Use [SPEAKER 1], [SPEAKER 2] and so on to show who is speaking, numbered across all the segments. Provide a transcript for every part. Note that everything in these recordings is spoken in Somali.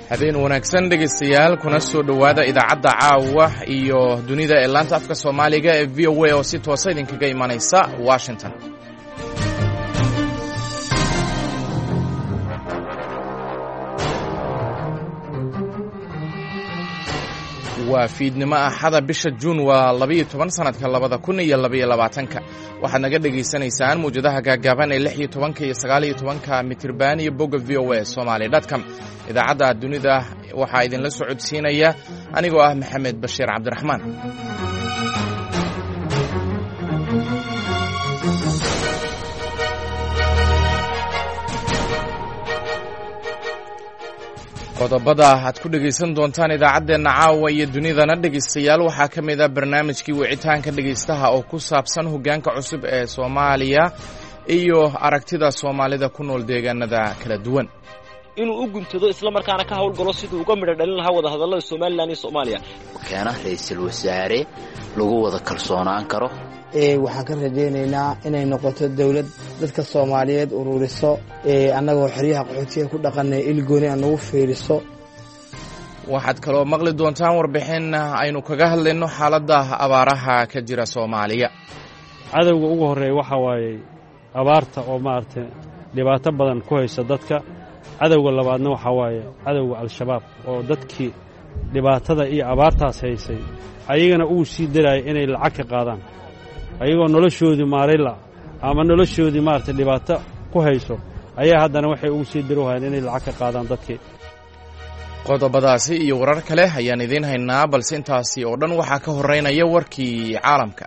[SPEAKER 1] habeen wanaagsan dhegaystayaal kuna soo dhowaada idaacadda caawa iyo dunida ee laanta afka Soomaaliga ee VOA oo si toos ah idinkaga imanaysa Washington. waa fiidnimo axada bisha Juun waa 12 sanadka 2022 waxaad naga dhageysanaysaan muujadaha gaagaaban ee 16 iyo 19 mitirban iyo bogga VOA Somali.com. idaacadda dunida waxaa idinla socodsiinaya anigoo ah Maxamed Bashiir Cabdiraxmaan. qodobada aad ku dhegaysan doontaan idaacaddeenna caawa iyo dunidana dhegaystayaal waxaa ka mid ah barnaamijkii wicitaanka dhegaystaha oo ku saabsan hoggaanka cusub ee Soomaaliya iyo aragtida Soomaalida ku nool deegaanada kala duwan.
[SPEAKER 2] inuu u guntado isla markaana ka hawlgalo siduu uga midho dhalin lahaa wadahadallada Soomaaliland iyo Soomaaliya.
[SPEAKER 3] Keena ra'iisul wasaare lagu wada kalsoonaan karo.
[SPEAKER 4] waxaan ka rajaynaynaa inay noqoto dawlad dadka Soomaaliyeed ururiso annagoo xiriyaha qaxootiga ku dhaqanay ilgooni aan ugu fiiriso.
[SPEAKER 1] waxaad kaloo maqli doontaan warbixin aynu kaga hadlayno xaaladda abaaraha ka jira Soomaaliya.
[SPEAKER 5] cadawga ugu horeeya waxa waaye abaarta oo maartay dhibaato badan ku haysa dadka. cadawga labaadna waxa waaye cadawga al-shabaab oo dadkii dhibaatada iyo abaartaas haysay ayagana uu sii diray inay lacag ka qaadaan ayagoo noloshoodii maarayla ama noloshoodii maartay dhibaato ku hayso ayaa haddana waxay ugu sii diruhayaan inay lacag ka qaadaan dadkii.
[SPEAKER 1] qodobadaasi iyo warar kale ayaan idiin haynaa balse intaasi oo dhan waxaa ka horeynaya warkii caalamka.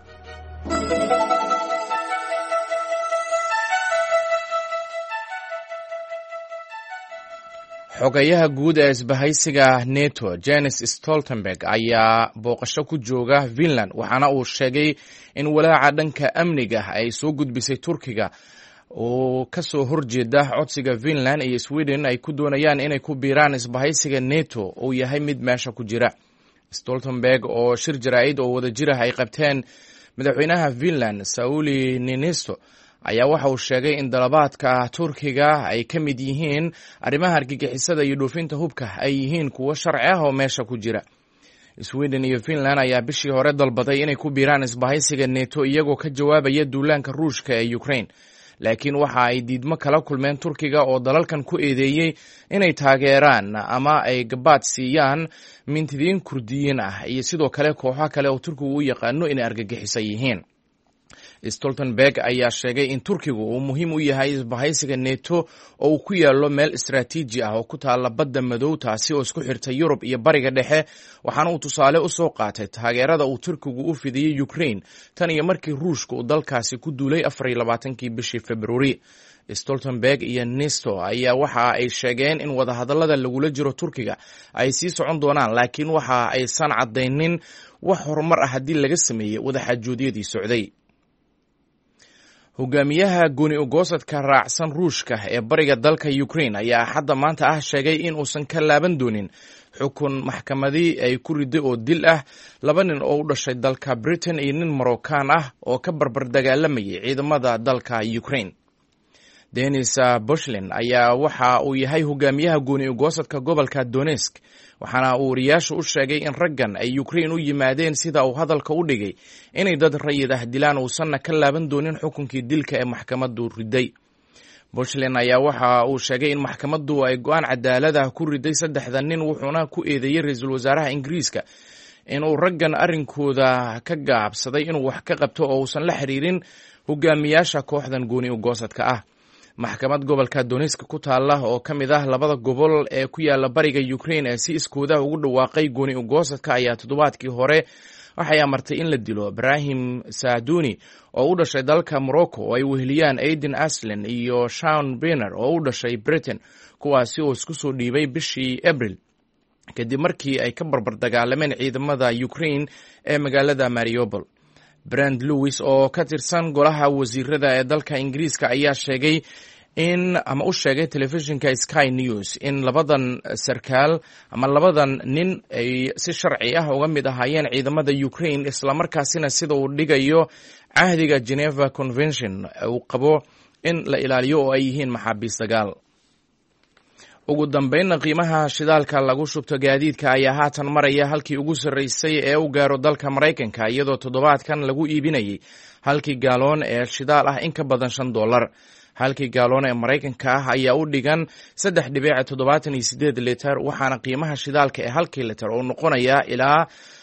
[SPEAKER 1] xogayaha guud ee isbahaysiga NATO Jens Stoltenberg ayaa booqasho ku jooga Finland waxaana uu sheegay in walaaca dhanka amniga ay soo gudbisay Turkiga oo ka soo horjeeda codsiga Finland iyo Sweden ay ku doonayaan inay ku biiraan isbahaysiga NATO uu yahay mid meesha ku jira. Stoltenberg oo shir jaraa'id oo wada jira ay qabteen madaxweynaha Finland Sauli Niinisto ayaa waxa uu sheegay in dalabaadka Turkiga ay ka mid yihiin arrimaha argagixisada iyo dhoofinta hubka ay yihiin kuwo sharci ah oo meesha ku jira. Sweden iyo Finland ayaa bishii hore dalbaday inay ku biiraan isbahaysiga NATO iyagoo ka jawaabaya duulaanka Ruushka ee Ukraine, laakiin waxa ay diidmo kala kulmeen Turkiga oo dalalkan ku eedeeyey inay taageeraan ama ay gabaad siiyaan mintidiin Kurdiyiin ah iyo sidoo kale kooxo kale oo Turkigu u yaqaano inay argagixisa yihiin. Stoltenberg ayaa sheegay in Turkigu uu muhiim u yahay isbahaysiga NATO oo uu ku yaalo meel istaraatiiji ah oo ku taala badda madow taasi oo isku xirta Yurub iyo Bariga Dhexe, waxaana uu tusaale u soo qaatay taageerada uu Turkigu u fidiyay Ukraine tan iyo markii Ruushka uu dalkaasi ku duulay 24 bishii February. Stoltenberg iyo Nisto ayaa waxa ay sheegeen in wadahadallada lagula jiro Turkiga ay sii socon doonaan, laakiin waxa aysan cadaynin wax horumar ah haddii laga sameeyay wadaxaajoodiyadii socday. hogaamiyaha gooni ugoosadka raacsan Ruushka ee bariga dalka Ukraine ayaa hadda maanta ah sheegay in uusan ka laaban doonin xukun maxkamadii ay ku riday oo dil ah 2 nin oo u dhashay dalka Britain iyo nin Moroccan ah oo ka barbar dagaalamayay ciidamada dalka Ukraine. Denis Bushland ayaa waxa uu yahay hogaamiyaha gooni ugoosadka gobolka Donetsk, waxaana uu wariyaasha u sheegay in raggan ay Ukraine u yimaadeen sida uu hadalka u dhigay inay dad rayid ah dilaan uusanna ka laaban doonin xukunkii dilka ee maxkamaddu riday. Bushland ayaa waxa uu sheegay in maxkamaddu ay go'aan cadaalad ah ku riday 3 nin, wuxuuna ku eedeeyay ra'iisul wasaaraha Ingiriiska inuu raggan arrinkooda ka gaabsaday inuu wax ka qabto oo uusan la xiriirin hogaamiyaasha kooxdan gooni ugoosadka ah. maxkamad gobolka Donetsk ku taala oo ka mid ah 2 gobol ee ku yaala bariga Ukraine ee si iskooda ugu dhawaaqay gooni ugoosadka ayaa toddobaadkii hore waxay amartay in la dilo Ibrahim Saaduni oo u dhashay dalka Morocco oo ay weheliyaan Aiden Aslan iyo Sean Brenner oo u dhashay Britain, kuwaasi oo isku soo dhiibay bishii April kadib markii ay ka barbar dagaalameen ciidamada Ukraine ee magaalada Mariupol. Brand Lewis oo ka tirsan golaha wasiirada ee dalka Ingiriiska ayaa sheegay u sheegay telefishinka Sky News in 2 sarkaal ama 2 nin ay si sharci ah uga mid ahaayeen ciidamada Ukraine, isla markaasina sida uu dhigayo cahdiga Geneva Convention uu qabo in la ilaaliyo oo ay yihiin maxaabiis dagaal. ugu dambeynna qiimaha shidaalka lagu shubto gaadiidka ayaa haatan maraya halkii ugu sarraysay ee u gaaro dalka Maraykanka iyadoo toddobaadkan lagu iibinayay halkii gaaloon ee shidaal ah in ka badan $5. halkii gaaloon ee Maraykanka ah ayaa u dhigan 3.78 litir waxaana qiimaha shidaalka ee halkii litir uu noqonayaa ilaa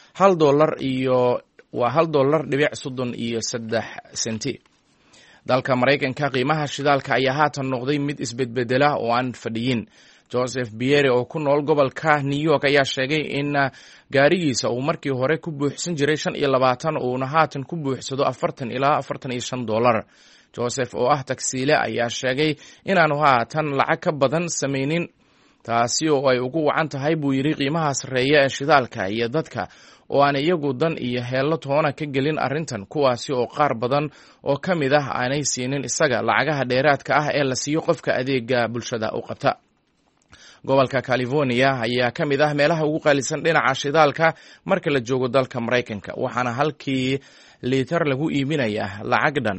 [SPEAKER 1] $1.33 dalka Maraykanka qiimaha shidaalka ayaa haatan noqday mid isbedbedela oo aan fadhiyin. Joseph Bieri oo ku nool gobolka New York ayaa sheegay in gaarigiisa uu markii hore ku buuxsan jiray 25 uuna haatan ku buuxsado $40 ilaa $45. Joseph oo ah taksiile ayaa sheegay inaanu haatan lacag ka badan samaynin taasi oo ay ugu wacan tahay buu yiri qiimaha sareeya ee shidaalka iyo dadka oo aan iyagu dan iyo heello toona ka gelin arrintan kuwaasi oo qaar badan oo ka mid ah aanay siinin isaga lacagaha dheeraadka ah ee la siiyo qofka adeega bulshada u qabta. gobolka California ayaa ka mid ah meelaha ugu qaalisan dhinaca shidaalka marka la joogo dalka Maraykanka waxaana halkii litir lagu iibinayaa lacag dhan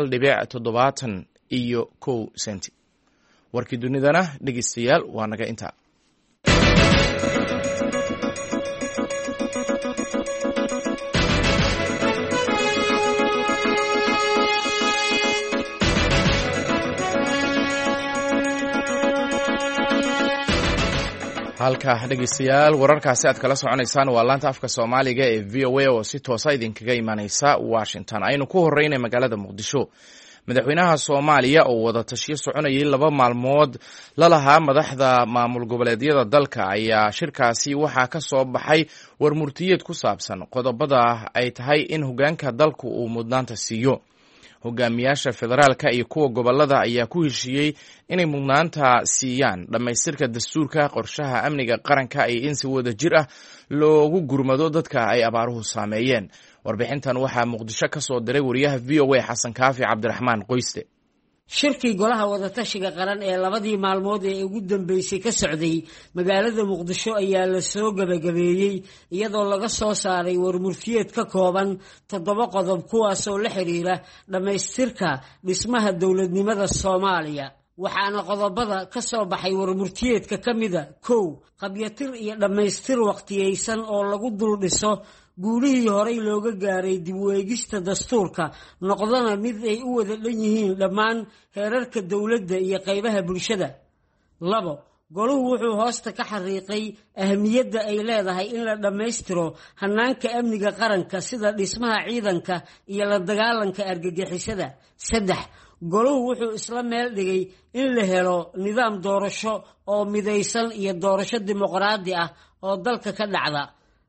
[SPEAKER 1] $1.71. warkii dunidana dhegeystayaal waa naga intaa. halka dhegeystayaal wararkaasi aad kala soconaysaan waa laanta afka Soomaaliga ee VOA oo si toos ah idinkaga imanaysa Washington. aynu ku horeynay magaalada Muqdisho. madaxweynaha Soomaaliya oo wada tashiyo soconayay 2 maalmood la lahaa madaxda maamul goboleedyada dalka ayaa shirkaasi waxaa ka soo baxay warmurtiyeed ku saabsan qodobada ay tahay in hoggaanka dalku uu mudnaanta siiyo. hogaamiyaasha federaalka iyo kuwa gobolada ayaa ku heshiiyey inay mudnaanta siiyaan dhammaystirka dastuurka qorshaha amniga qaranka iyo in si wada jir ah loogu gurmado dadka ay abaaruhu saameeyeen. warbixintan waxaa Muqdisho ka soo diray wariyaha VOA Xasan Kaafi Cabdiraxmaan Qoyste.
[SPEAKER 6] shirkii golaha wadatashiga qaran ee 2 maalmood ee ugu dambeysay ka socday magaalada Muqdisho ayaa la soo gabagabeeyay iyadoo laga soo saaray warmurtiyeed ka kooban 7 qodob kuwaas oo la xiriira dhamaystirka dhismaha dawladnimada Soomaaliya. waxaana qodobada ka soo baxay warmurtiyeedka kamida 1 qabyatir iyo dhamaystir waqtiyeysan oo lagu dul dhiso guulihii horey looga gaaray dib u eegista dastuurka noqdana mid ay u wada dhan yihiin dhammaan heerarka dawladda iyo qaybaha bulshada. 2 goluhu wuxuu hoosta ka xariiqay ahmiyadda ay leedahay in la dhammaystiro hannaanka amniga qaranka sida dhismaha ciidanka iyo la dagaalanka argagixisada. 3 goluhu wuxuu isla meel dhigay in la helo nidaam doorasho oo midaysan iyo doorasho dimuqraadi ah oo dalka ka dhacda.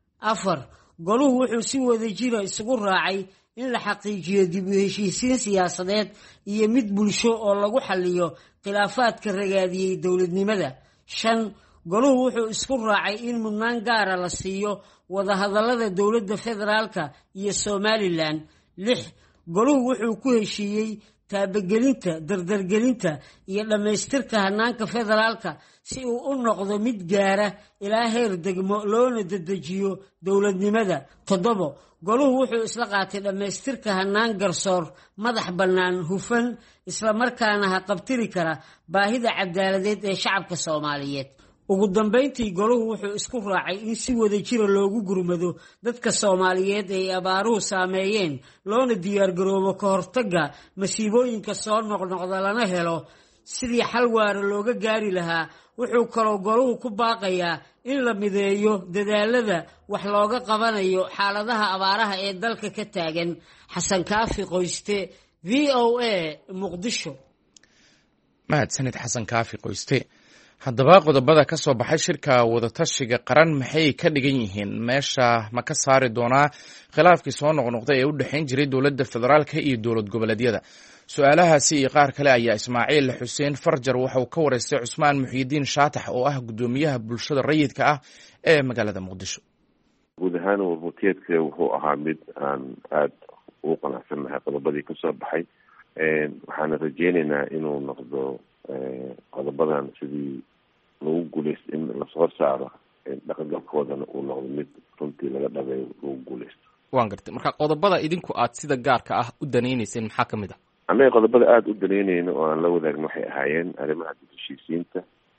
[SPEAKER 6] 4 goluhu wuxuu si wada jira isugu raacay in la xaqiijiyo dib u heshiisiin siyaasadeed iyo mid bulsho oo lagu xalliyo khilaafaadka ragaadiyey dawladnimada. 5 goluhu wuxuu isku raacay in mudnaan gaara la siiyo wadahadallada dowladda federaalka iyo Somaliland. 6 goluhu wuxuu ku heshiiyey taabagelinta dardargelinta iyo dhammaystirka hannaanka federaalka si uu u noqdo mid gaara ilaa heer degmo loona dedejiyo dowladnimada. 7 goluhu wuxuu isla qaatay dhammaystirka hannaan garsoor madax bannaan hufan isla markaana qabtiri kara baahida cadaaladeed ee shacabka Soomaaliyeed. ugu dambeyntii goluhu wuxuu isku raacay in si wada jira loogu gurmado dadka Soomaaliyeed ee abaaruhu saameeyeen loona diyaar garoobo ka hortagga masiibooyinka soo noqnoqda lana helo sidii xal waara looga gaari lahaa. wuxuu kaloo goluhu ku baaqayaa in la mideeyo dadaalada wax looga qabanayo xaaladaha abaaraha ee dalka ka taagan. Xasan Kaafi Qoyste, VOA Muqdisho.
[SPEAKER 1] mahadsanid Xasan Kaafi Qoyste. haddaba qodobada ka soo baxay shirka wadatashiga qaran maxay ka dhigan yihiin meesha ma ka saari doonaa khilaafkii soo noqnoqday ee u dhaxayn jiray dowladda federaalka iyo dowlad goboleedyada. su-aalahaasi iyo qaar kale ayaa Ismaaciil Xuseen Farjar waxa uu ka wareystay Cusmaan Muxyidiin Shaatax oo ah gudoomiyaha bulshada rayidka ah ee magaalada Muqdisho.
[SPEAKER 7] guud ahaan warmurtiyeedka wuxuu ahaa mid aan aad ugu qanacsanahay qodobadii ka soo baxay waxaana rajeynaynaa inuu noqdo qodobadan sidii lagu guuleysto in lasoo saaro dhaqangalkoodana uu noqdo mid runtii laga dhabeeyo lagu guuleysto.
[SPEAKER 8] waan gartay marka qodobada idinku aad sida gaarka ah u danaynayseen maxaa ka mid ah?
[SPEAKER 7] annaga qodobada aada u danaynayna oo aan la wadaagno waxay ahaayeen arrimaha dib heshiisiinta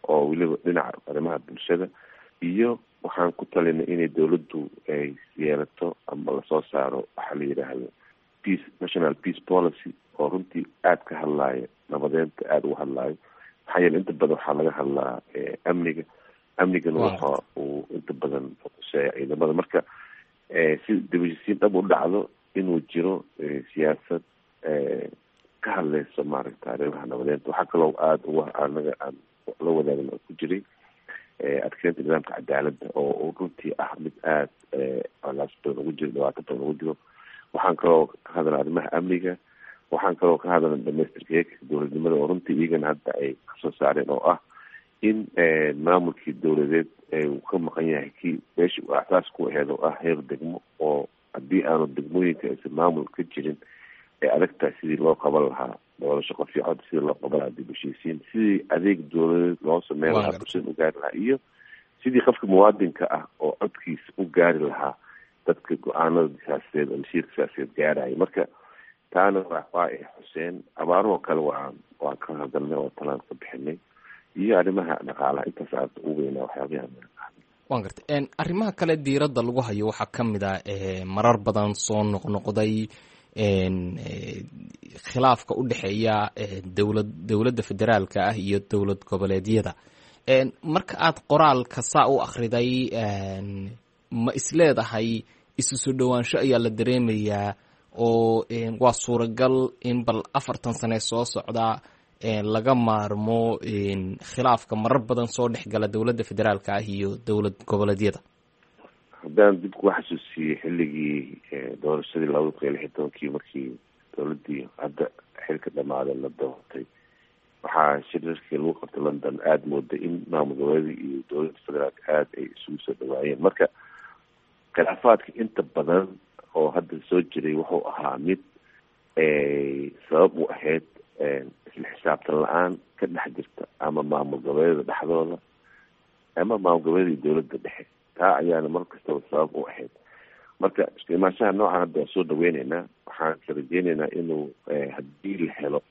[SPEAKER 7] oo weliba dhinaca arrimaha bulshada, iyo waxaan ku talinay inay dawladdu ay yeelato ama lasoo saaro waxaa la yidhaahdo peace national peace policy oo runtii aada ka hadlaayo nabadeenta, aada uga hadlaayo. maxaa yeele inta badan waxaa laga hadlaa amnigana waxa uu inta badan quseeya ciidamada. marka si dibashisiin dhab u dhacdo inuu jiro siyaasad ka hadleyso maaragta arrimaha nabadeenta. waxaa kaloo aada uga anaga aan la wadaagna ku jiray adkeynta nidaamka cadaaladda oo runtii ah mid aada colaas badan ugu jiro, dhibaato badan ugu jiro. waxaan kaloo ka hadla arrimaha amniga, waxaan kaloo ka hadla dhamaystirka heerka dowladnimada oo runtii iyagana hadda ay kasoo saareen oo ah in maamulkii dowladeed uu ka maqan yahay kii meesha uu asaas ku aheed oo ah heer degmo, oo haddii aanu degmooyinka aysan maamul ka jirin ee adagtahay sidii loo qaban lahaa doorasho qof iyo cod, sidii loo qaban lahaa dib u heshiisiin, sidii adeeg dowladeed loo sameyn lahaa bulshada u gaari lahaa, iyo sidii qofka muwaadinka ah oo codkiisa u gaari lahaa dadka go-aanada siyaasadeed oo masiirka siyaasadeed gaaraya. marka taana waa xuseen abaarahoo kale waan ka hadalnay oo talaan ka bixinay, iyo arrimaha dhaqaalaha. intaas aada ugu weynaa waxyaabaha
[SPEAKER 8] waan gartay. arrimaha kale diiradda lagu hayo waxaa ka mid ah marar badan soo noqnoqday khilaafka u dhexeeya dowladda federaalka ah iyo dowlad goboleedyada. marka aad qoraalka saa u akhriday ma isleedahay isu soo dhowaansho ayaa la dareemayaa oo waa suuragal in bal 4 sane soo socda laga maarmo khilaafka marar badan soo dhexgala dowladda federaalka ah iyo dowlad goboleedyada?
[SPEAKER 7] haddaan dib kuga xasuusiyey xilligii doorashadii 2016 markii dowladdii hadda xilka dhamaaday la doortay, waxaa shirarkii lagu qabtay London aada mooday in maamul goboleedii iyo dowladda federaalka aada ay isugu soo dhawaayeen. marka khilaafaadka inta badan oo hadda soo jiray wuxuu ahaa mid sabab u ahayd isla xisaabtan la-aan ka dhex jirta ama maamul goboleedyada dhexdooda ama maamul goboleeda iyo dowladda dhexe. taa ayaana mar kastaba sabab u ahayd. marka isku imaanshaha noocan hadda waa soo dhaweyneynaa. waxaan ka rajeyneynaa inuu haddii la helo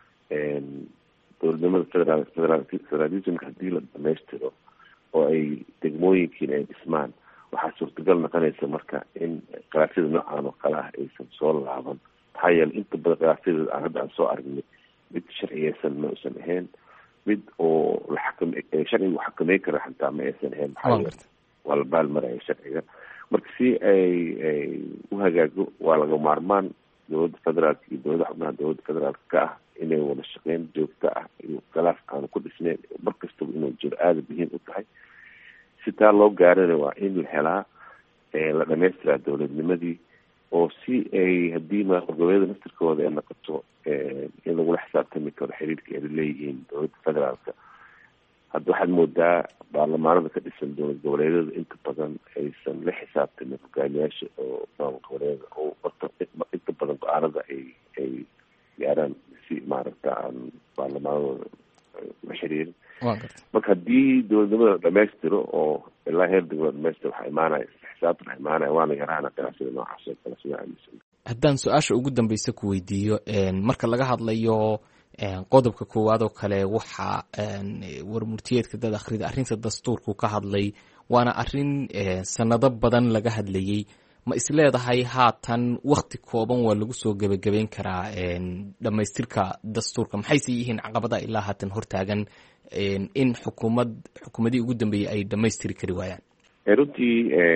[SPEAKER 7] dowladnimada federalismka haddii la dhamaystiro oo ay degmooyinkiina ay dhismaan, waxaa suurtagal noqonaysa marka in khilaafyada noocan oo kale ah aysan soo laaban. maxaa yeele inta badan khilaafyada aan hadda aan soo aragnay mid sharciyeysan ma usan ahayn, mid oo sharciga u xakameyn kara xataa ma aysan ahayn. maxaa yeele waa la baalmaraya sharciga. marka si ay u hagaago waa laga maarmaan dowladda federaalka iyo dowladda xubnaha dowladda federaalka ka ah inay wada shaqeyn joogto ah iyo khilaaf aanu ku dhisneyn mar kastaba inuu jiro aada muhiim u tahay. si taa loo gaarana waa in la helaa la dhamaystiraa dowladnimadii, oo si ay haddii maamul goboleeda naftirkooda ay noqoto in lagula xisaabtami karo xiriirka ay leeyihiin dowladda federaalka. hadda waxaad moodaa baarlamaanada ka dhisan dowlad goboleedyada inta badan aysan la xisaabtamin hogaamiyaasha oo maamul goboleeda oo inta badan go-aanada ay gaaraan si maaragta aan baarlamaanadooda la xiriirin. marka haddii dowladnimada la dhamaystiro oo ilaa heer degmada dhamaystiro waxaa imaanaya xisaabtan waxaa imaanaya waana yaraana khilaafyada noocaas oo kale sida aaminsan.
[SPEAKER 8] haddaan su-aasha ugu dambeysa ku weydiiyo, marka laga hadlayo qodobka koowaad oo kale waxaa warmurtiyeedka dad akhrida arrinta dastuurku ka hadlay, waana arrin sanado badan laga hadlayey. ma isleedahay haatan wakti kooban waa lagu soo gebagabeyn karaa dhamaystirka dastuurka? maxayse yihiin caqabadaha ilaa haatan hortaagan in xukuumadii ugu dambeeyey ay dhamaystiri kari waayaan?
[SPEAKER 7] runtii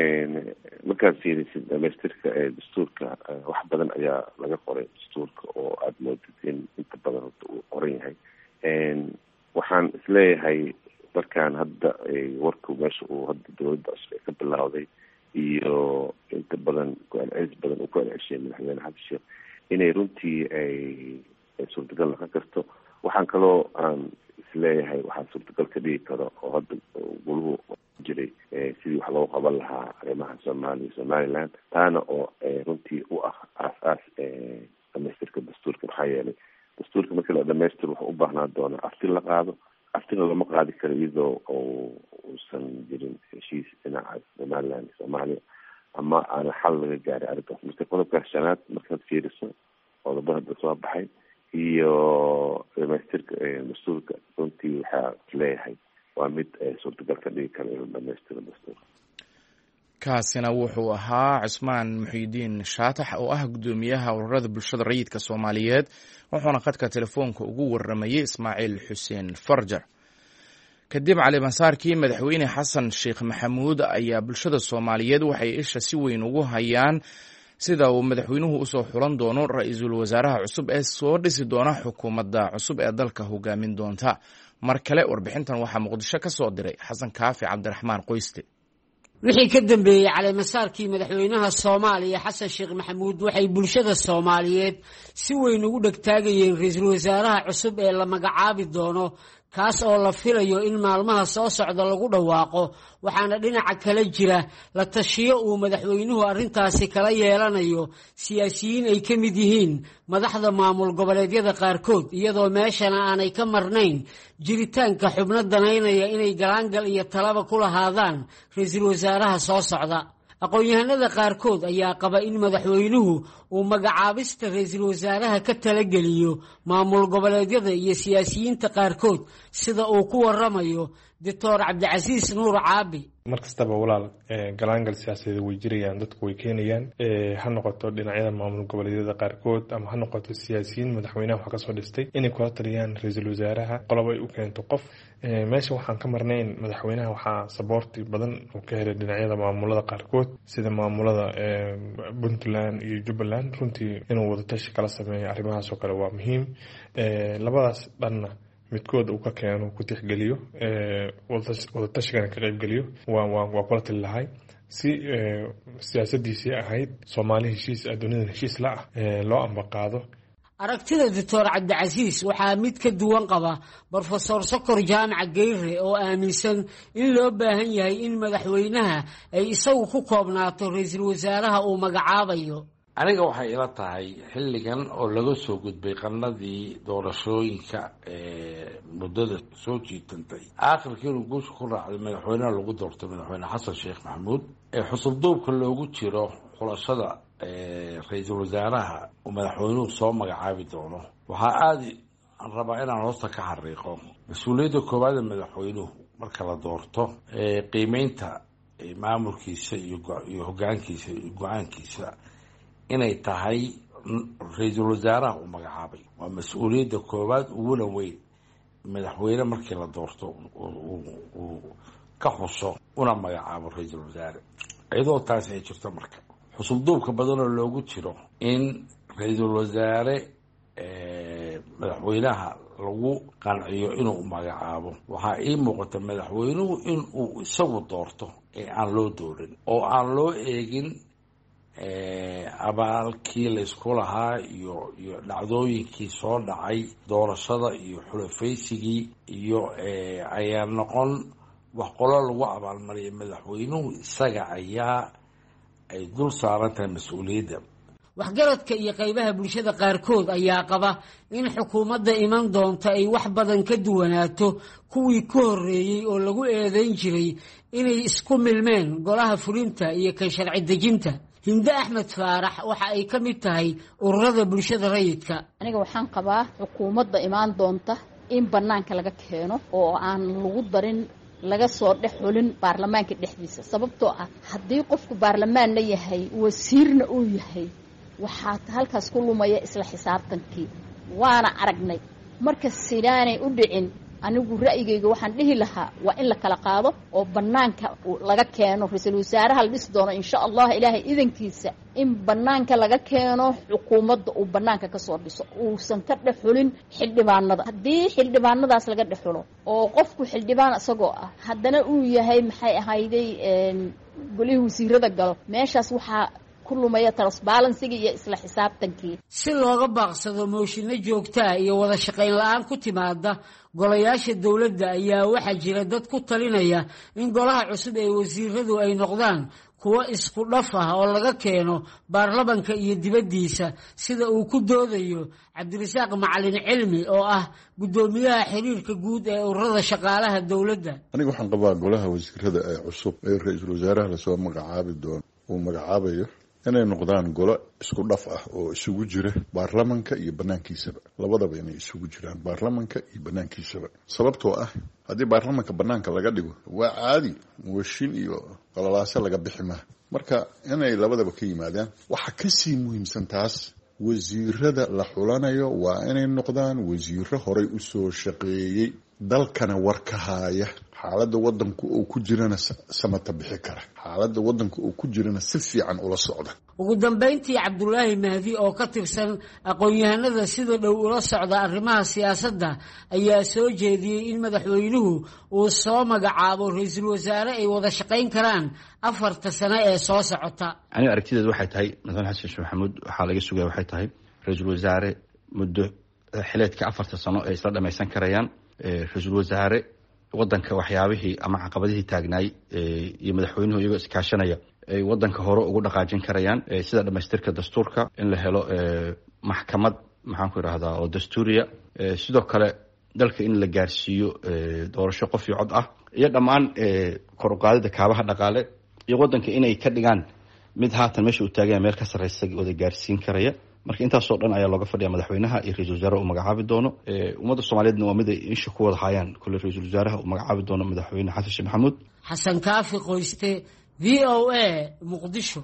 [SPEAKER 7] markaad fiirisid dhamaystirka dastuurka wax badan ayaa laga qoray dastuurka oo aada moodid in inta badan horta uu qoran yahay. waxaan isleeyahay markaan hadda warku meesha uu hadda dowladda cusub ay ka bilowday iyo inta badan go-aancelis badan uu ku celceshiyay madaxweyne xasan sheekh inay runtii ay suurtagal noqon karto. waxaan kaloo aan isleeyahay waxaa suurtagal ka dhigi karo oo hadda guluhu jiray sidii wax loogu qaban lahaa arrimaha Soomaaliya iyo Somaliland, taana oo runtii u ah aas dhamaystirka dastuurka. maxaa yeelay dastuurka markii la dhamaystiro wuxuu u baahnaa doonaa afti la qaado. aftina lama qaadi karo iyadoo uusan jirin heshiis dhinaca Somaliland iyo Soomaaliya ama aan xal laga gaaray arrintaas. marka qodobka shanaad markaad fiiriso qodobada hadda soo baxay iyo dhamaystirka dastuurka runtii waxaa isleeyahay waa mid suurtagal ka dhigi kara inuu dhamaystiro dastuurka.
[SPEAKER 1] kaasina wuxuu ahaa Cusmaan Muxiidiin Shaatax oo ah gudoomiyaha ururada bulshada rayidka Soomaaliyeed, wuxuuna khadka telefoonka ugu waramayay Ismaaciil Xuseen Farjar. kadib calimasaarkii madaxweyne xasan sheekh maxamuud ayaa bulshada Soomaaliyeed waxay isha si weyn ugu hayaan sida uu madaxweynuhu usoo xulan doono ra'iisul wasaaraha cusub ee soo dhisi doona xukuumadda cusub ee dalka hogaamin doonta. mar kale warbixintan waxaa Muqdisho ka soo diray Xasan Kaafi Cabdiraxmaan Qoyste.
[SPEAKER 6] wixii ka dambeeyay calimasaarkii madaxweynaha Soomaaliya xasan sheekh maxamuud waxay bulshada Soomaaliyeed si weyn ugu dhagtaagayeen ra'iisul wasaaraha cusub ee la magacaabi doono, kaas oo la filayo in maalmaha soo socda lagu dhawaaqo. waxaana dhinaca kale jira la tashiyo uu madaxweynuhu arrintaasi kala yeelanayo siyaasiyiin ay ka mid yihiin madaxda maamul goboleedyada qaarkood, iyadoo meeshana aanay ka marnayn jiritaanka xubno danaynaya inay galaangal iyo talaba ku lahaadaan ra'iisul wasaaraha soo socda. aqoon-yahanada qaarkood ayaa qaba in madaxweynuhu uu magacaabista ra'iisul wasaaraha ka talageliyo maamul goboleedyada iyo siyaasiyiinta qaarkood, sida uu ku waramayo Dr. Cabdicasiis Nuur Caabi.
[SPEAKER 9] mar kastaba walaal galaangal siyaasadeed way jirayaan, dadku way keenayaan, ha noqoto dhinacyada maamul goboleedyada qaarkood ama ha noqoto siyaasiyiin madaxweynaha waxa kasoo dhistay inay kula taliyaan ra'iisul wasaaraha qolob ay u keento qof. meesha waxaan ka marnayn madaxweynaha waxaa saboorti badan uu ka helay dhinacyada maamulada qaarkood sida maamulada Puntland iyo Jubbaland. runtii inuu wadatashi kala sameeyo arrimahaas oo kale waa muhiim. labadaas dhanna midkood uu ka keeno ku tixgeliyo wadatashigan ka qaybgeliyo waa kula tali lahay si siyaasadiisii ahayd Soomaali heshiis adduunyada heshiis la loo ambaqaado.
[SPEAKER 6] aragtida Dr. Cabdicasiis waxaa mid ka duwan qaba Professor Sokor Jaamac Geyre oo aaminsan in loo baahan yahay in madaxweynaha ay isagu ku koobnaato ra'iisul wasaaraha uu magacaabayo.
[SPEAKER 10] aniga waxay ila tahay xilligan oo laga soo gudbay qarnadii doorashooyinka muddada soo jiitantay aakhirkii inuu guusha ku raacday madaxweynaha lagu doortay madaxweyne xasan sheekh maxamuud ee xusubduubka loogu jiro xulashada ra'iisul wasaaraha uu madaxweynuhu soo magacaabi doono. waxaa aada rabaa inaan hoosta ka xariiqo mas-uuliyadda koowaad ee madaxweynuhu marka la doorto qiimeynta maamulkiisa iyo hogaankiisa iyo go-aankiisa inay tahay ra'iisul wasaaraha uu magacaabay. waa mas-uuliyadda koowaad uguna weyn madaxweyne markii la doorto uu ka xuso una magacaabo ra'iisul wasaare. iyadoo taasi ay jirto marka xusubduubka badanoo loogu jiro in ra'iisul wasaare madaxweynaha lagu qanciyo inuu magacaabo, waxaa ii muuqata madaxweynuhu in uu isagu doorto ee aan loo doorin oo aan loo eegin abaalkii laysku lahaa iyo dhacdooyinkii soo dhacay doorashada iyo xulafaysigii iyo ayaa noqon wax qolo lagu abaalmariyay. madaxweynuhu isaga ayaa ay dul saaran tahay mas-uuliyadda.
[SPEAKER 6] waxgaradka iyo qaybaha bulshada qaarkood ayaa qaba in xukuumadda iman doonta ay wax badan ka duwanaato kuwii ku horreeyey oo lagu eedayn jiray inay isku milmeen golaha fulinta iyo kan sharci dejinta. Hinde Axmed Faarax waxa ay ka mid tahay ururada bulshada rayidka.
[SPEAKER 11] aniga waxaan qabaa xukuumadda imaan doonta in banaanka laga keeno oo aan lagu darin laga soo dhexulin baarlamaanka dhexdiisa, sababtoo ah haddii qofku baarlamaanna yahay wasiirna uu yahay waxaa halkaas ku lumaya isla xisaabtankii. waana aragnay marka sidaanay u dhicin. anigu ra'yigayga waxaan dhihi lahaa waa in la kala qaado oo banaanka laga keeno ra'iisul wasaaraha la dhis doono insha Allah ilaahay idankiisa in banaanka laga keeno xukuumadda uu banaanka ka soo dhiso uusan ka dhaxulin xildhibaanada. haddii xildhibaanadaas laga dhaxulo oo qofku xildhibaan isagoo ah haddana uu yahay maxay ahayday golihii wasiirada galo, meeshaas waxaa kulumaya transparency iyo isla xisaabtankii.
[SPEAKER 6] si looga baaqsado mooshinno joogto ah iyo wada shaqayn la'aan ku timaada golayaasha dawladda ayaa waxaa jira dad ku talinaya in golaha cusub ee wasiiradu ay noqdaan kuwo isku dhaf ah oo laga keeno baarlamanka iyo dibaddiisa, sida uu ku doodayo Cabdirasaaq Macalin Cilmi oo ah gudoomiyaha xiriirka guud ee ururada shaqaalaha dawladda.
[SPEAKER 12] aniga waxaan qabaa golaha wasiirada ee cusub ee ra'iisul wasaaraha la soo magacaabi doono uu magacaabayo inay noqdaan golo isku dhaf ah oo isugu jira baarlamanka iyo banaankiisaba, labadaba inay isugu jiraan baarlamanka iyo banaankiisaba. sababtoo ah haddii baarlamanka banaanka laga dhigo waa caadi, mooshin iyo qalalaase laga bixi maaha. marka inay labadaba ka yimaadaan. waxa kasii muhiimsan taas, wasiirada la xulanayo waa inay noqdaan wasiiro horey usoo shaqeeyey, dalkana war ka haya, xaaladda wadanku uu ku jirana samata bixi kara, xaaladda wadanku uu ku jirana si fiican ula socda.
[SPEAKER 6] ugu dambayntii Cabdulaahi Mahdi oo ka tirsan aqoon-yahanada sida dhow ula socda arrimaha siyaasadda ayaa soo jeediyey in madaxweynuhu uu soo magacaabo ra'iisul wasaare ay wada shaqayn karaan 4 sano ee soo socota.
[SPEAKER 13] aniga aragtideedu waxay tahay madaxweyne xasan sheekh maxamuud waxaa laga sugaya waxay tahay ra'iisul wasaare muddo xileedka 4 sano ay isla dhamaysan karayaan. ra'iisul wasaare wadanka waxyaabihii ama caqabadihii taagnaay iyo madaxweynuhu iyagoo iskaashanaya ay wadanka hore ugu dhaqaajin karayaan, sida dhamaystirka dastuurka, in la helo maxkamad maxaan ku idhaahdaa oo dastuuriya, sidoo kale dalka in la gaarsiiyo doorasho qof iyo cod ah, iyo dhammaan kor u qaadida kaabaha dhaqaale, iyo wadanka inay ka dhigaan mid haatan meesha uu taaganya meel ka sarreysa wada gaarsiin karaya. marka intaasoo dhan ayaa looga fadhiya madaxweynaha iyo ra-iisul wasaaraha uu magacaabi doono. ummadda Soomaaliyeedna waa mid ay insha ku wada hayaan kule ra-iisul wasaaraha uu magacaabi doono madaxweyne xasan sheekh maxamuud.
[SPEAKER 6] xasan kaafi qoyste, VOA, Muqdisho.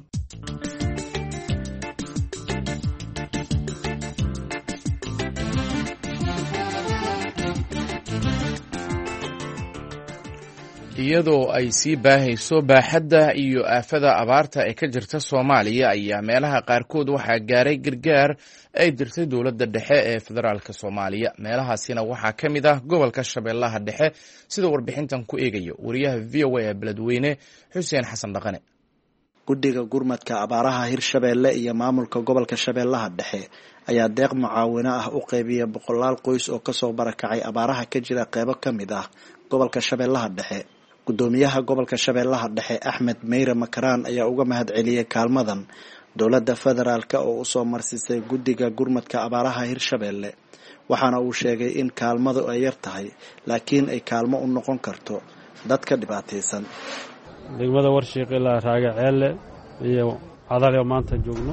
[SPEAKER 1] iyadoo ay sii baahayso baaxadda iyo aafada abaarta ee ka jirta Soomaaliya ayaa meelaha qaarkood waxaa gaaray gargaar ay dirtay dowladda dhexe ee federaalka Soomaaliya. meelahaasina waxaa ka mid ah gobolka Shabeellaha Dhexe, sida warbixintan ku eegayo wariyaha VOA ee Beledweyne Xuseen Xasan Dhaqane.
[SPEAKER 14] guddiga gurmadka abaaraha Hirshabeelle iyo maamulka gobolka Shabeellaha Dhexe ayaa deeq mucaawino ah u qaybiyay 100 qoys oo kasoo barakacay abaaraha ka jira qaybo ka mid ah gobolka Shabeellaha Dhexe. gudoomiyaha gobolka Shabeellaha Dhexe Axmed Meyre Makaraan ayaa uga mahadceliyay kaalmadan dowladda federaalka oo u soo marsisay guddiga gurmadka abaaraha Hirshabeelle, waxaana uu sheegay in kaalmadu ay yar tahay laakiin ay kaalmo u noqon karto dadka dhibaataysan.
[SPEAKER 5] degmada Warshiiq ilaa Raagaceelle iyo Cadale maanta joogno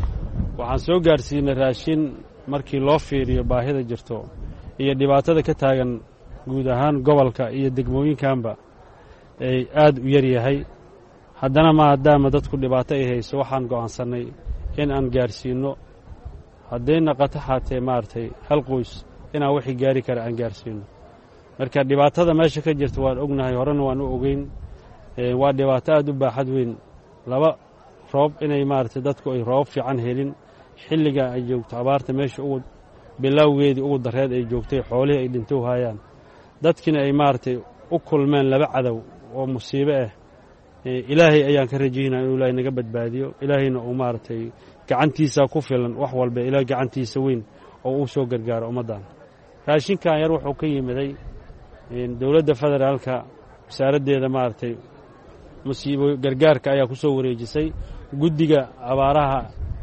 [SPEAKER 5] waxaan soo gaarsiinay raashin markii loo fiiriyo baahida jirto iyo dhibaatada ka taagan guud ahaan gobolka iyo degmooyinkanba ay aad u yar yahay. haddana maadaama dadku dhibaato ay hayso waxaan go'aansanay in aan gaarsiino, haddayna qataxaatee maartay hal qoys inaan wixii gaari kara aan gaarsiino. marka dhibaatada meesha ka jirta waan ognahay, horena waan u ogeyn. waa dhibaato aad u baaxad weyn. laba roob inay maartay dadku ay roob fiican helin xilliga ay joogto abaarta meesha ugu bilowgeedii ugu dareed ay joogtay, xoolihii ay dhintow hayaan, dadkina ay maartay u kulmeen laba cadow oo musiibo ah. ilaahay ayaan ka rajaynaa inuu ilaahay naga badbaadiyo, ilaahayna uu maartay gacantiisa ku filan wax walba, ilaahay gacantiisa weyn oo uu soo gargaaro ummaddan. raashinkan yar wuxuu ka yimiday dowladda federaalka, wasaaraddeeda maartay musiibo gargaarka ayaa ku soo wareejisay guddiga abaaraha,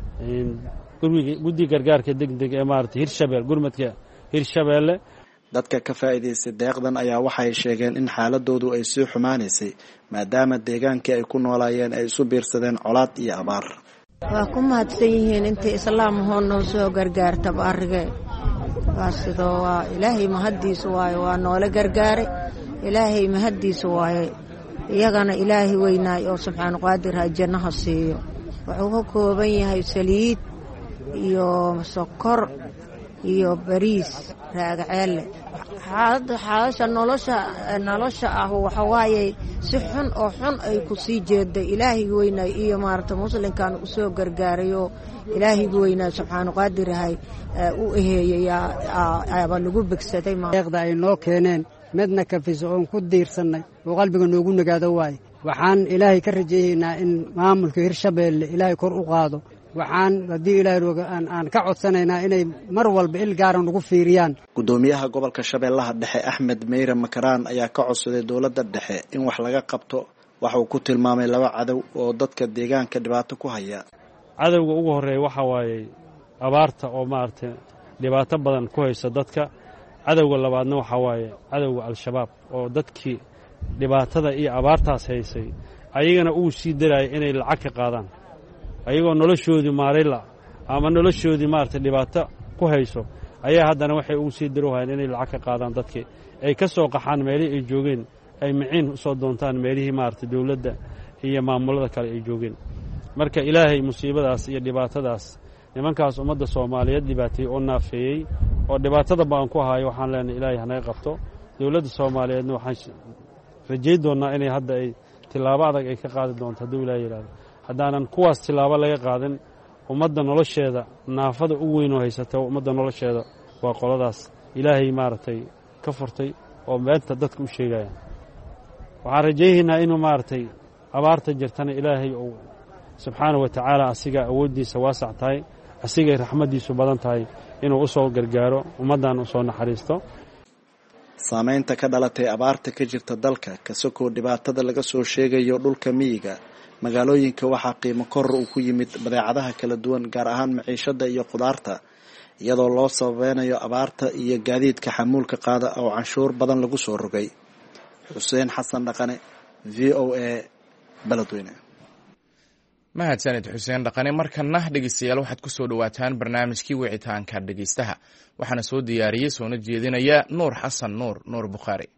[SPEAKER 5] guddiga gargaarka degdeg ee maartay Hirshabeelle, gurmadka Hirshabeelle.
[SPEAKER 14] dadka ka faa'iidaystay deeqdan ayaa waxay sheegeen in xaaladoodu ay sii xumaanaysay maadaama deegaankii ay ku noolaayeen ay isu biirsadeen colaad iyo abaar.
[SPEAKER 15] waa ku mahadsan yihiin intii islaam ahoo noo soo gargaarta baarige. waa sidoo waa ilaahay mahadiisu waaye, waa noola gargaaray, ilaahay mahadiisu waaye. iyagana ilaahay weynaay oo subxaanu qaadir ha jannaha siiyo. wuxuu ka kooban yahay saliid iyo sokor iyo bariis. Raagaceelle xaaladda nolosha ah waxa waaye si xun oo xun ay ku sii jeeday. ilaahay weynaa iyo maarta muslimkan u soo gargaarayo, ilaahay weynaa subxaanu qaadir hay u eheeyay aba lagu bigsaday.
[SPEAKER 16] deeqda ay noo keeneen midna kafiso oon ku diirsanay oo qalbiga noogu nagaado waaye. waxaan ilaahay ka rajaynaynaa in maamulka Hirshabeelle ilaahay kor u qaado. waxaan haddii ilaahay rooga aan ka codsanaynaa inay mar walba il gaaran ugu fiiriyaan.
[SPEAKER 14] gudoomiyaha gobolka Shabeellaha Dhexe Axmed Meyre Makaraan ayaa ka codsaday dowladda dhexe in wax laga qabto. waxa uu ku tilmaamay laba cadow oo dadka deegaanka dhibaato ku haya.
[SPEAKER 5] cadowga ugu horeeya waxa waaye abaarta oo maartay dhibaato badan ku haysa dadka. cadowga labaadna waxa waaye cadowga al-shabaab oo dadkii dhibaatada iyo abaartaas haysay ayagana uu sii darayay inay lacag ka qaadaan. ayagoo noloshoodii maarayla ama noloshoodii maaragtay dhibaato ku hayso ayaa haddana waxay ugu sii diruhayeen inay lacag ka qaadaan dadkii ay ka soo qaxaan meelihii ay joogeen ay miciin u soo doontaan meelihii maaragtay dawladda iyo maamulada kale ay joogeen marka ilaahay musiibadaas iyo dhibaatadaas nimankaas ummadda soomaaliyeed dhibaateeyey oo naafeeyey oo dhibaatada baan ku hayo waxaan leenahay ilaahay hanaga qabto dawladda soomaaliyeedna waxaan rajayn doonnaa inay hadda ay tillaabo adag ay ka qaadi doonto hadduu ilaahay yidhahdo haddaanan kuwaas tillaabo laga qaadin ummadda nolosheeda naafada u weyn oo haysata ummadda nolosheeda waa qoladaas ilaahay maaragtay ka furtay oo beenta dadka u sheegaya waxaan rajaynaynaa inuu maaragtay abaarta jirtana ilaahay uu subxaana wa tacaala asiga awooddiisa waasac tahay asigay raxmaddiisu badan tahay inuu u soo gargaaro ummaddan u soo naxariisto
[SPEAKER 14] saamaynta ka dhalatay abaarta ka jirta dalka kasakoo dhibaatada laga soo sheegayo dhulka miyiga magaalooyinka waxaa qiimo koror uu ku yimid badeecadaha kala duwan gaar ahaan maciishada iyo khudaarta iyadoo loo sababeynayo abaarta iyo gaadiidka xamuulka qaada oo canshuur badan lagu soo rogay. xuseen xasan dhaqane, v o a, beledweyne.
[SPEAKER 1] mahadsanid xuseen dhaqane. markana dhegeystayaal waxaad ku soo dhowaataan barnaamijkii wicitaanka dhegeystaha waxaana soo diyaariyey soona jeedinaya nuur xasan nuur bukhaari.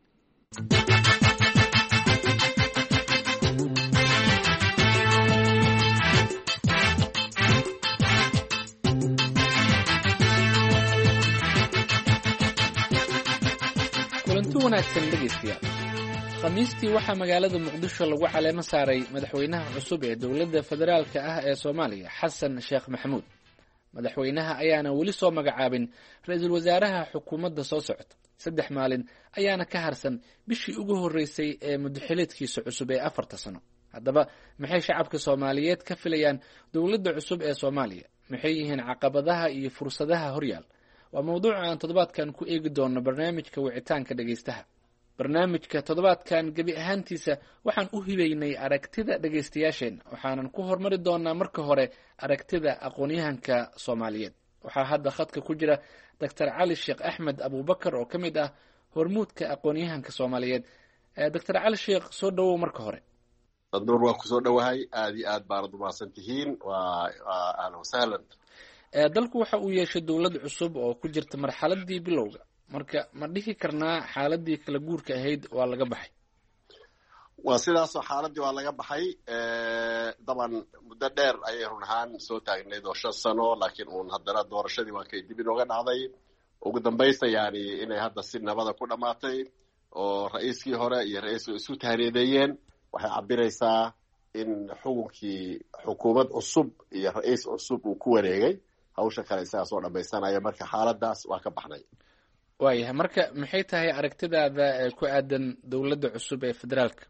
[SPEAKER 17] kulanti wanaagsan dhegeystayaal. khamiistii waxaa magaalada muqdisho lagu caleemo saaray madaxweynaha cusub ee dowladda federaalka ah ee soomaaliya xasan sheekh maxamuud. madaxweynaha ayaana weli soo magacaabin ra-iisul wasaaraha xukuumadda soo socota. 3 maalin ayaana ka harsan bishii ugu horreysay ee muddaxileedkiisa cusub ee 4 sano. haddaba maxay shacabka soomaaliyeed ka filayaan dowladda cusub ee soomaaliya? maxay yihiin caqabadaha iyo fursadaha horyaal? waa mawduuca aan toddobaadkan ku eegi doono barnaamijka wicitaanka dhegeystaha. barnaamijka toddobaadkan gebi ahaantiisa waxaan u hibaynay aragtida dhegaystayaasheenna waxaanan ku hormari doonaa marka hore aragtida aqoon-yahanka soomaaliyeed. waxaa hadda khadka ku jira doctor cali sheekh axmed abubakar oo ka mid ah hormuudka aqoon-yahanka soomaaliyeed. doctor cali sheekh, soo dhowow marka hore.
[SPEAKER 18] nuur, waa kusoo dhowahay, aad iyo aad baanad umahadsan tihiin. waa ahlan wasahlan.
[SPEAKER 17] dalku waxa uu yeeshay dowlad cusub oo ku jirta marxaladii bilowga, marka ma dhihi karnaa xaaladii kala guurka ahayd waa laga baxay?
[SPEAKER 18] waa sidaasoo xaaladii waa laga baxay. daban muddo dheer ayay run ahaan soo taagnayd oo 5 sano, laakiin uun haddana doorashadii waa kay dib inooga dhacday. ugu dambaysta yani inay hadda si nabada ku dhammaatay oo ra-iiskii hore iyo ra-iisku isu tahriideeyeen waxay cabiraysaa in xukunkii xukuumad cusub iyo ra-iis cusub uu ku wareegay. hawsha kale isagaa soo dhamaysanaya, marka xaaladaas waa ka baxnay.
[SPEAKER 17] waayahay, marka maxay tahay aragtidaada ku aadan dowladda cusub ee federaalka?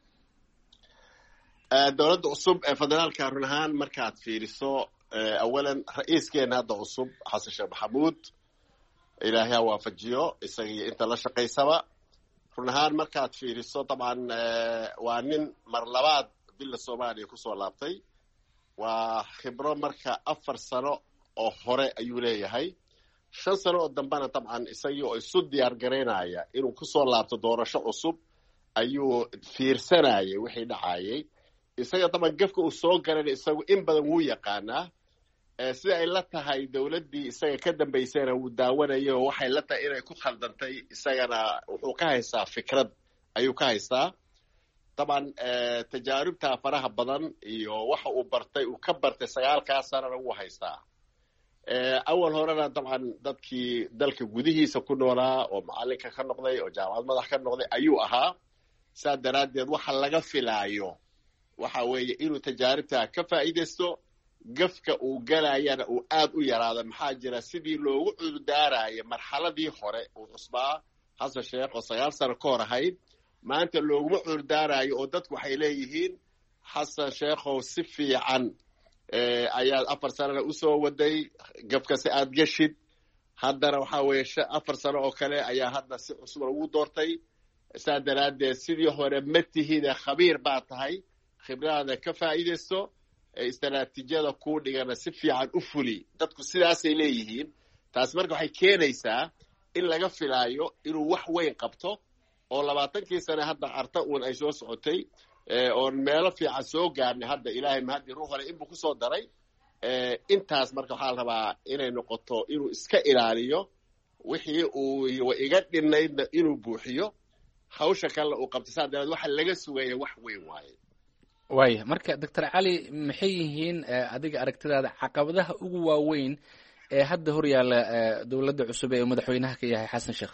[SPEAKER 18] dowladda cusub ee federaalka run ahaan markaad fiiriso, awalan ra-iiskeena hadda cusub xasan sheekh maxamuud, ilaahay ha waafajiyo isaga iyo inta la shaqaysaba. run ahaan markaad fiiriso dabcan waa nin mar labaad bila soomaaliya kusoo laabtay. waa khibro marka 4 sano oo hore ayuu leeyahay. 5 sano oo dambena dabcan isagii oo isu diyaar garaynaya inuu kusoo laabto doorasho cusub ayuu fiirsanayay wixii dhacayay. isaga dabcan gafka uu soo garanay isagu in badan wuu yaqaanaa. sida ay la tahay dowladdii isaga ka dambaysayna wuu daawanayay oo waxay la tahay inay ku khaldantay isagana wuxuu ka haystaa fikrad ayuu ka haystaa. dabcan tajaaribta faraha badan iyo waxa uu bartay uu ka bartay 9 sanana wuu haystaa. awal horena dabcan dadkii dalka gudihiisa ku noolaa oo macalinka ka noqday oo jaamacad madax ka noqday ayuu ahaa. saa daraaddeed waxa laga filaayo waxa weeye inuu tajaaribta ka faa'iidaysto, gafka uu galayana uu aad u yaraado. maxaa jira sidii loogu cudurdaaraya marxaladii hore uu cusbaa xasan sheekh oo 9 sano ka hor ahayd, maanta looguma cudurdaarayo oo dadku waxay leeyihiin xasan sheekhow si fiican ayaad 4 sanana usoo waday, gafka si aad geshid. haddana waxaa weeye 4 sano oo kale ayaa hadda si cusub lagu doortay. saa daraaddeed sidii hore ma tihide khabiir baa tahay, khibradaada ka faa'iidaysto, istaraatiijiyada kuu dhigana si fiican u fuli. dadku sidaasay leeyihiin. taas marka waxay keenaysaa in laga filaayo inuu wax weyn qabto oo 20kii sane hadda carta uun ay soo socotay oon meelo fiican soo gaarnay hadda ilaahay mahadii ruux hore inbuu kusoo daray intaas marka waxaa la rabaa inay noqoto inuu iska ilaaliyo wixii uu iga dhinaydna inuu buuxiyo hawsha kale uu qabtay saa daraad waxa laga sugaya wax weyn waaye
[SPEAKER 17] waaya marka doctor cali maxay yihiin adiga aragtidaada caqabadaha ugu waaweyn ee hadda hor yaalla dowladda cusub ee madaxweynaha ka yahay xasan sheekh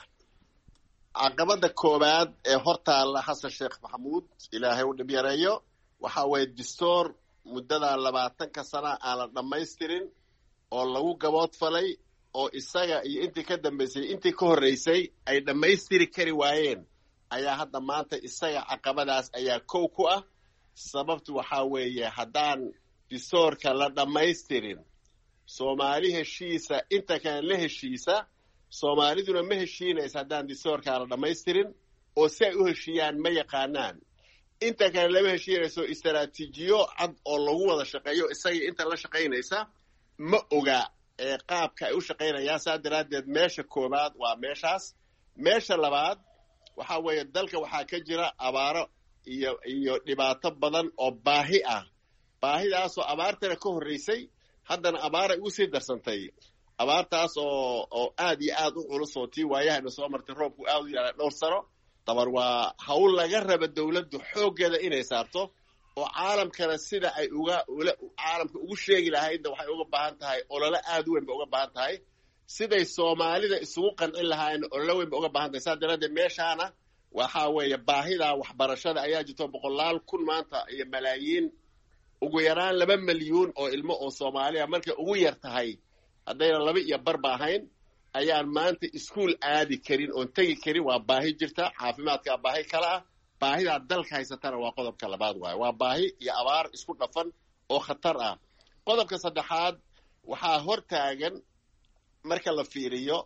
[SPEAKER 18] caqabada koowaad ee hortaalla xasan sheekh maxamuud ilaahay u dhib yareeyo waxa weeye dastuur muddada 20 sano aan la dhamaystirin oo lagu gaboodfalay oo isaga iyo intii ka dambeysay intii ka horreysay ay dhammaystiri kari waayeen ayaa hadda maanta isaga caqabadaas ayaa kow ku ah sababtu waxaa weeye haddaan dastuurka la dhammaystirin soomaali heshiisa inta kale la heshiisa soomaaliduna ma heshiinaysa haddaan dastuurka la dhammaystirin oo si ay u heshiiyaan ma yaqaanaan inta kale lama heshiinayso istaraatiijiyo cad oo lagu wada shaqeeyo isaga inta la shaqaynaysa ma oga qaabka ay u shaqaynayaan saa daraaddeed meesha koowaad waa meeshaas meesha labaad waxaa weeye dalka waxaa ka jira abaaro iyo dhibaato badan oo baahi ah baahidaasoo abaartana ka horreysay haddana abaaray ugu sii darsantay abaartaas oo aad iyo aad u culus oo tii waayahana soo martay roobku aad u yaalaa dhowr sano dabar waa hawl laga raba dawladdu xooggeeda inay saarto oo caalamkana sida ay caalamka ugu sheegi lahaydna waxay uga baahan tahay olole aad u weyn ba uga baahan tahay siday soomaalida isugu qancin lahaayeen olole weyn ba uga baahan tahay saa daraaddeed meeshaana waxaa weeye baahida waxbarashada ayaa jirto 100,000 maanta iyo malaayiin ugu yaraan 2 milyuun oo ilmo oo Soomaaliya markay ugu yar tahay haddayna 2 iyo barba ahayn ayaan maanta iskuul aadi karin oon tegi karin waa baahi jirta caafimaadka baahi kala ah baahida dalka haysatana waa qodobka labaad waaye waa baahi iyo abaar isku dhafan oo khatar ah qodobka saddexaad waxaa hor taagan marka la fiiriyo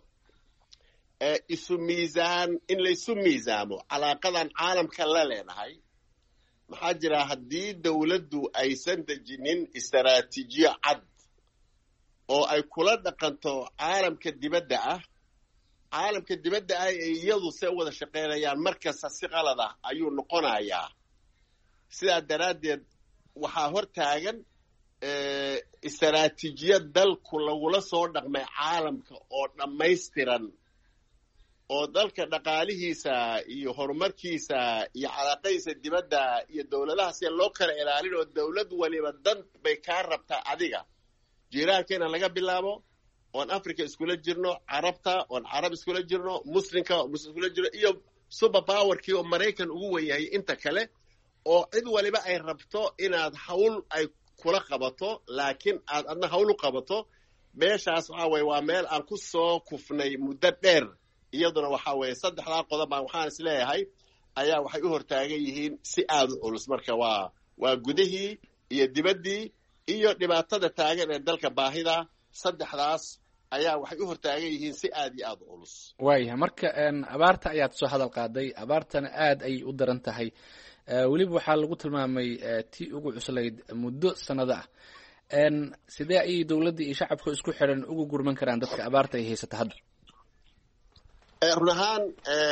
[SPEAKER 18] isu miisaan in la isu miisaamo calaaqadan caalamka la leenahay maxaa jira haddii dawladdu aysan dejinin istaraatiijiyo cad oo ay kula dhaqanto caalamka dibadda ah ee iyadu se wada shaqaynayaan markasta si qalad ah ayuu noqonayaa sidaa daraaddeed waxaa hor taagan istaraatiijiyad dalku lagula soo dhaqmay caalamka oo dhammaystiran oo dalka dhaqaalihiisa iyo horumarkiisa iyo calaaqadiisa dibadda iyo dawladaha si loo kala ilaalin oo dawlad waliba dan bay kaa rabtaa adiga jiiraankeena laga bilaabo oon Africa iskula jirno carabta oon carab iskula jirno muslimka iskula jirno iyo super powerkii oo Mareykan ugu weyahay inta kale oo cid waliba ay rabto inaad hawl ay kula qabato laakiin aad adna hawl u qabato meeshaas waxa weeye waa meel aan ku soo kufnay muddo dheer iyaduna waxa weeye saddexdaa qodob baan waxaan is leeyahay ayaa waxay u hortaagan yihiin si aad u culus marka waa gudihii iyo dibaddii iyo dhibaatada taagan ee dalka baahida saddexdaas ayaa waxay u hortaagan yihiin si aad iyo aad u culus
[SPEAKER 17] waayahay marka abaarta ayaad soo hadal qaaday abaartana aad ay u daran tahay weliba waxaa lagu tilmaamay tii ugu cuslayd muddo sanado ah sidee ayay dawladda iyo shacabka isku xiran ugu gurman karaan dadka abaarta ay haysata hadda
[SPEAKER 18] run ahaan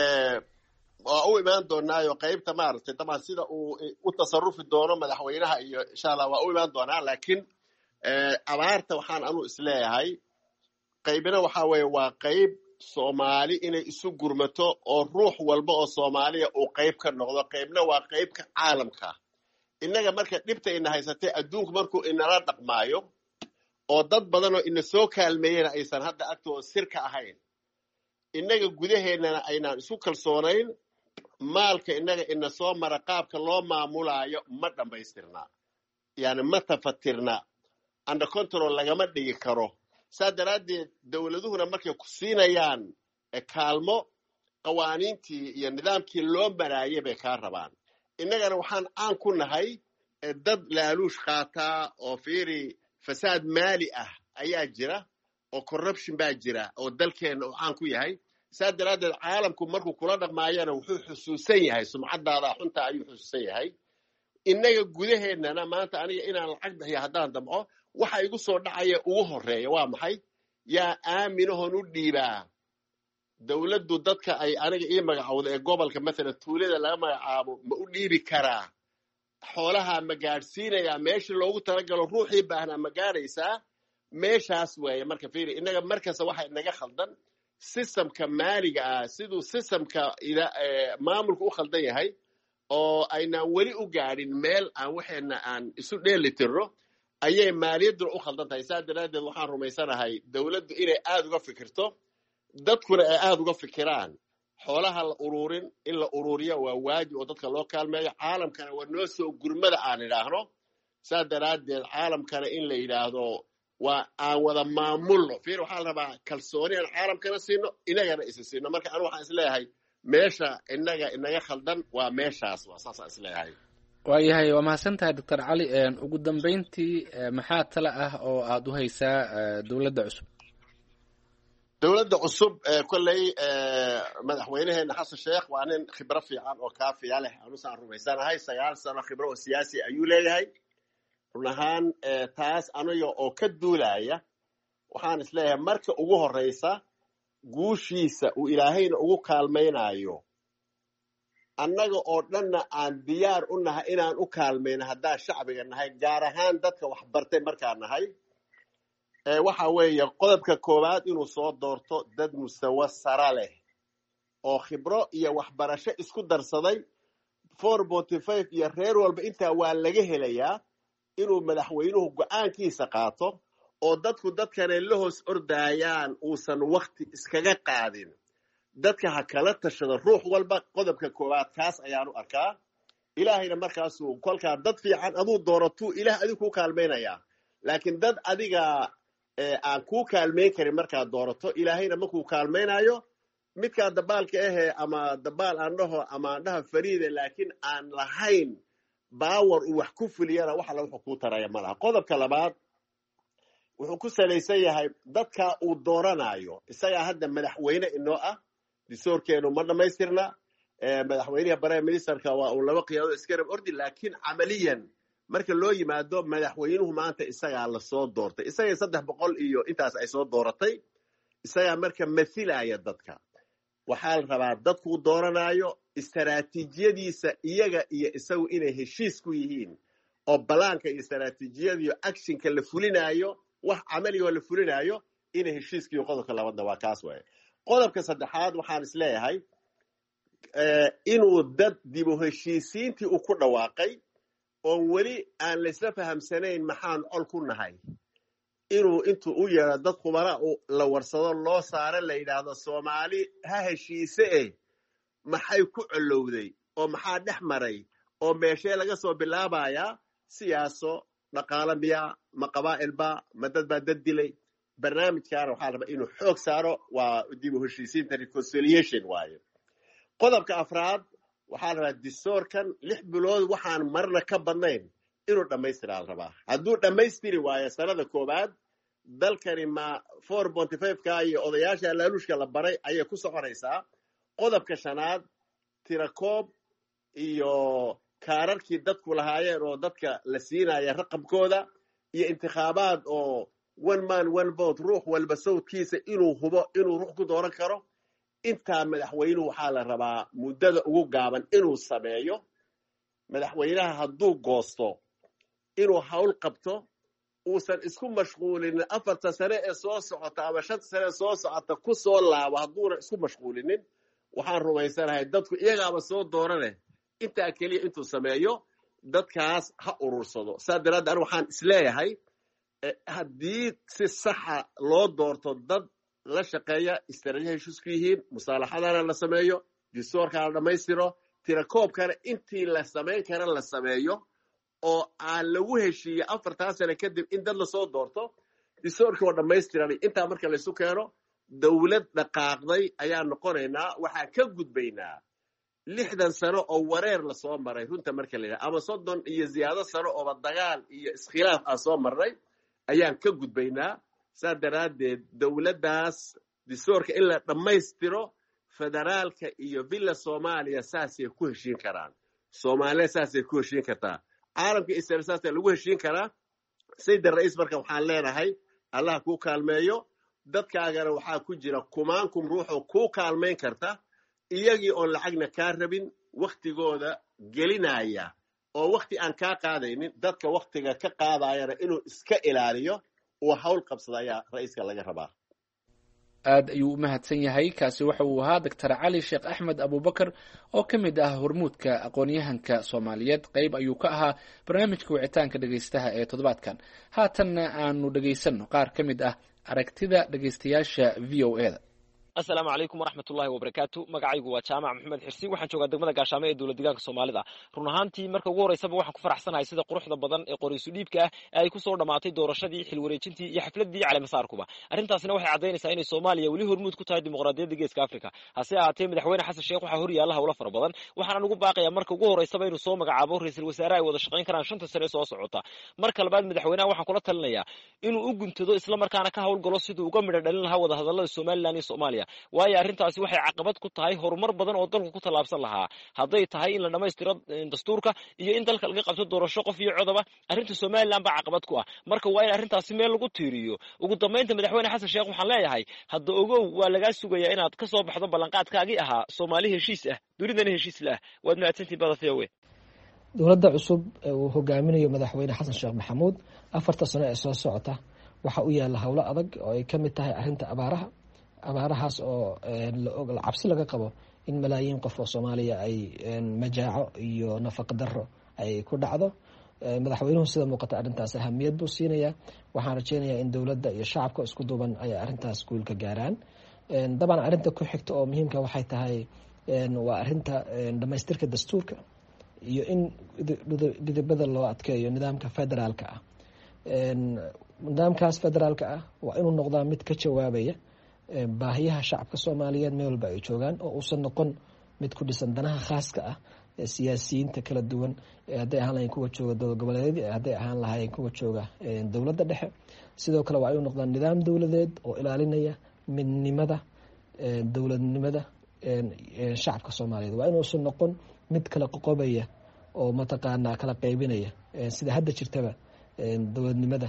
[SPEAKER 18] waa u imaan doonaayo qaybta maaragtay dabcan sida uu u tasarufi doono madaxweynaha iyo insha allah waa u imaan doonaa laakiin abaarta waxaan anu isleeyahay qaybina waxaa weeye waa qayb Soomaali inay isu gurmato oo ruux walba oo Soomaaliya uu qayb ka noqdo qaybna waa qaybka caalamka innaga marka dhibta ina haysatay adduunku markuu inala dhaqmaayo oo dad badan oo ina soo kaalmeeyeen aysan hadda agtooda sirka ahayn innaga gudaheennana aynaan isu kalsoonayn maalka innaga ina soo mara qaabka loo maamulaayo ma dhammaystirna yani ma tafatirna under control lagama dhigi karo saa daraaddeed dawladuhuna markay ku siinayaan kaalmo qawaaniintii iyo nidaamkii loo maraayay bay kaa rabaan innagana waxaan caan ku nahay dad laaluush qaataa oo fiiri fasaad maali ah ayaa jira oo corruption baa jira oo dalkeenna oo caan ku yahay saa daraaddeed caalamku markuu kula dhaqmaayana wuxuu xusuusan yahay sumcaddaada xunta ayuu xusuusan yahay innaga gudaheennana maanta aniga inaan lacag bixiyo haddaan damco waxa igu soo dhacaya ugu horreeya waa maxay yaa aaminahoon u dhiibaa dawladdu dadka ay aniga ii magacowda ee gobolka maalan tuulada laga magacaabo ma u dhiibi karaa xoolaha ma gaadhsiinayaa meeshii loogu talagalo ruuxii baahnaa ma gaadhaysaa meeshaas weeye marka fiiri innaga markasta waxa inaga khaldan systemka maaliga ah siduu systemka maamulka u khaldan yahay oo aynaan weli u gaadhin meel aan waxeena aan isu dheeli tirno ayay maaliyadduna u khaldan tahay saa daraaddeed waxaan rumaysanahay dowladdu inay aada uga fikirto dadkuna ay aada uga fikiraan xoolaha la ururin in la ururiyo waa waajib oo dadka loo kaalmeeyo caalamkana waa noo soo gurmada aan idhaahno saa daraaddeed caalamkana in la yidhaahdo waa aan wada maamulno fiir waxaa la rabaa kalsooni aan caalamkana siino inagana isa siino marka anu waxaan isleeyahay meesha inaga khaldan waa meeshaas waa saasaan isleeyahay
[SPEAKER 17] waayahay waa mahadsan tahay doctor cali ugu dambeyntii maxaa tale ah oo aada u haysaa dowladda cusub
[SPEAKER 18] dowladda cusub kolley madaxweynaheena xasan sheekh waa nin khibro fiican oo kaafiya leh anusaan rumaysanahay 9 sano khibro oo siyaasi ayuu leeyahay run ahaan taas aniga oo ka duulaya waxaan isleeyahay marka ugu horeysa guushiisa uu ilaahayna ugu kaalmaynayo annaga oo dhanna aan diyaar u nahay inaan u kaalmayno haddaan shacbiga nahay gaar ahaan dadka wax bartay markaan nahay waxa weeye qodobka koowaad inuu soo doorto dad mustawa sare leh oo khibro iyo waxbarasho isku darsaday 4.5 iyo reer walba intaa waa laga helayaa inuu madaxweynuhu go'aankiisa qaato oo dadku dadkana la hoos ordayaan uusan waqti iskaga qaadin dadka ha kala tashado ruux walba qodobka koowaad kaas ayaanu arkaa ilaahayna markaasuu kolkaa dad fiican aduu dooratuu ilaah adigu ku kaalmaynayaa laakiin dad adiga aan kuu kaalmayn karin markaad doorato ilaahayna markuu kaalmaynayo midkaa dabaalka ahee ama dabaal aan dhaho ama aan dhaha fariide laakiin aan lahayn baawar uu wax ku fuliyana wax alla wuxuu kuu taraya ma laha qodobka labaad wuxuu ku salaysan yahay dadka uu dooranayo isagaa hadda madaxweyne inoo ah distoorkeenu ma dhammaystirna madaxweynaha prime ministerka waa uu 2 qiyaado iskarab ordi laakiin camaliyan marka loo yimaado madaxweynuhu maanta isagaa la soo doortay isaga 300 iyo intaas ay soo dooratay isagaa marka mathilaya dadka waxaa la rabaa dadku dooranayo istaraatiijiyadiisa iyaga iyo isagu inay heshiis ku yihiin oo balaanka iyo istaraatiijiyada iyo actionka la fulinayo wax camali oo la fulinayo inay heshiiskiyo qodobka labaadna waa kaas waaye qodobka saddexaad waxaan isleeyahay inuu dad dib u heshiisiintii uu ku dhawaaqay oon weli aan laysla fahamsanayn maxaan col ku nahay inuu intuu u yeero dad khubara la warsado loo saaro la yidhaahdo soomaali ha heshiise maxay ku colowday oo maxaa dhex maray oo meeshee laga soo bilaabayaa siyaaso dhaqaale miya ma qabaa'ilba ma dad baa dad dilay barnaamijkaana waxaa rabaa inuu xoog saaro waa dib u heshiisiinta reconciliation waaye qodobka afraad waxaa la rabaa distoorkan 6 bilood waxaan marna ka badnayn inuu dhammaystiraa la rabaa hadduu dhammaystiri waayo sanada koowaad dalkani ma 4.5ka iyo odayaasha laaluushka la baray ayay ku soconaysaa qodobka shanaad tirakoob iyo kaararkii dadku lahaayeen oo dadka la siinaya raqabkooda iyo intikhaabaad oo 1 man 1 vote ruux walba sawdkiisa inuu hubo inuu ruux ku dooran karo intaa madaxweynuhu waxaa la rabaa muddada ugu gaaban inuu sameeyo madaxweynaha hadduu goosto inuu hawl qabto uusan isku mashquulinin 4 sane ee soo socota ama 5 sane ee soo socota ku soo laabo hadduuna isku mashquulinin waxaan rumaysanahay dadku iyagaaba soo doorane intaa keliya intuu sameeyo dadkaas ha urursado saa daraaddeed anigu waxaan isleeyahay haddii si saxa loo doorto dad la shaqeeya istaraatiiji heshiisku yihiin musaalaxadana la sameeyo distoorkana la dhammaystiro tirakoobkana intii la samayn kara la sameeyo oo aan lagu heshiiye 4 sano kadib in dad lasoo doorto distoorkii oo dhammaystiran intaa marka laysu keeno dowlad dhaqaaqday ayaan noqonaynaa waxaa ka gudbaynaa 60 sano oo wareer lasoo maray runta marka la yidhaha ama 30 iyo ziyaado sano ooba dagaal iyo iskhilaaf aan soo marnay ayaan ka gudbaynaa saa daraaddeed dowladdaas distoorka in la dhammaystiro federaalka iyo villa soomaaliya saasay ku heshiin karaan soomaaliya saasay ku heshiin kartaa caalamka israel saasay lagu heshiin karaa sayid ra'iis marka waxaan leenahay allah kuu kaalmeeyo dadkaagana waxaa ku jira kumaankum ruuxoo kuu kaalmayn karta iyagii oon lacagna kaa rabin waktigooda gelinaya oo wakti aan kaa qaadaynin dadka waktiga ka qaadayana inuu iska ilaaliyo uu hawl qabsada ayaa ra-iiska laga rabaa.
[SPEAKER 17] aad ayuu u mahadsan yahay. kaasi waxa uu ahaa doctor cali sheekh axmed abubakar oo ka mid ah hormuudka aqoon-yahanka soomaaliyeed. qayb ayuu ka ahaa barnaamijka wicitaanka dhegaystaha ee toddobaadkan. haatanna aanu dhegaysanno qaar ka mid ah aragtida dhegaystayaasha v o e da.
[SPEAKER 2] asalaamu calaykum waraxmatullaahi wabarakaatu. magacaygu waa jaamac maxamed xirsi, waxaan joogaa degmada gaashaamo ee dowlad deegaanka soomaalida. run ahaantii marka ugu horreysaba waxaan ku faraxsanahay sida quruxda badan ee qoraysu dhiibka ah ee ay kusoo dhammaatay doorashadii, xilwareejintii iyo xafladii caleemasaarkuba. arrintaasina waxay caddaynaysaa inay soomaaliya weli hormuud ku tahay dimuqraadiyadda geeska afrika. hase ahaatee madaxweyne xasan sheekh waxaa hor yaalla howlo fara badan. waxaan ugu baaqayaa marka ugu horreysaba inuu soo magacaabo ra-iisul wasaare ay wada shaqayn karaan 5 sano soo socota. marka labaad madaxweynaha waxaan kula talinayaa inuu u guntado islamarkaana ka howlgalo siduu uga midho dhalin lahaa wada hadallada somalilan iyo soomaaliya. waayo arrintaasi waxay caqabad ku tahay horumar badan oo dalku ku tallaabsan lahaa. hadday tahay in la dhammaystiro dastuurka iyo in dalka laga qabto doorasho qof iyo codaba, arrinta somalilan baa caqabad ku ah. marka waa in arrintaasi meel lagu tiiriyo. ugu dambaynta madaxweyne xasan sheekh waxaan leeyahay hadda ogow waa lagaa sugayaa inaad ka soo baxdo ballanqaadkaagii ahaa soomaali heshiis ah dunidana heshiis la ah. waad mahadsantihin badafiyawe.
[SPEAKER 19] dowladda cusub ee uu hogaaminayo madaxweyne xasan sheekh maxamuud 4 sano ee soo socota waxa u yaalla howlo adag oo ay ka mid tahay arrinta abaarahaas oo cabsi laga qabo in malaayiin qof oo Soomaaliya ay majaaco iyo nafaqo darro ay ku dhacdo. madaxweynuhu sida muuqata arrintaas ahamiyad buu siinaya. waxaan rajeynayaa in dowladda iyo shacabka isku duuban ay arrintaas guul ka gaaraan. dabcan arrinta ku xigta oo muhiimka waxay tahay waa arrinta dhamaystirka dastuurka iyo in didibada loo adkeeyo nidaamka federaalka ah. nidaamkaas federaalka ah waa inuu noqdaa mid ka jawaabaya baahiyaha shacabka Soomaaliyeed meel walba ay joogaan oo uusan noqon mid ku dhisan danaha khaaska ah ee siyaasiyiinta kala duwan ee hadday ahaan lahayn kuwa jooga dowlad goboleedyada ee hadday ahaan lahayn kuwa jooga dowladda dhexe. sidoo kale waa inuu noqdaa nidaam dowladeed oo ilaalinaya midnimada dowladnimada shacabka Soomaaliyeed. waa inuusan noqon mid kala qoqobaya oo mataqaanaa kala qaybinaya sida hadda jirtaba dowladnimada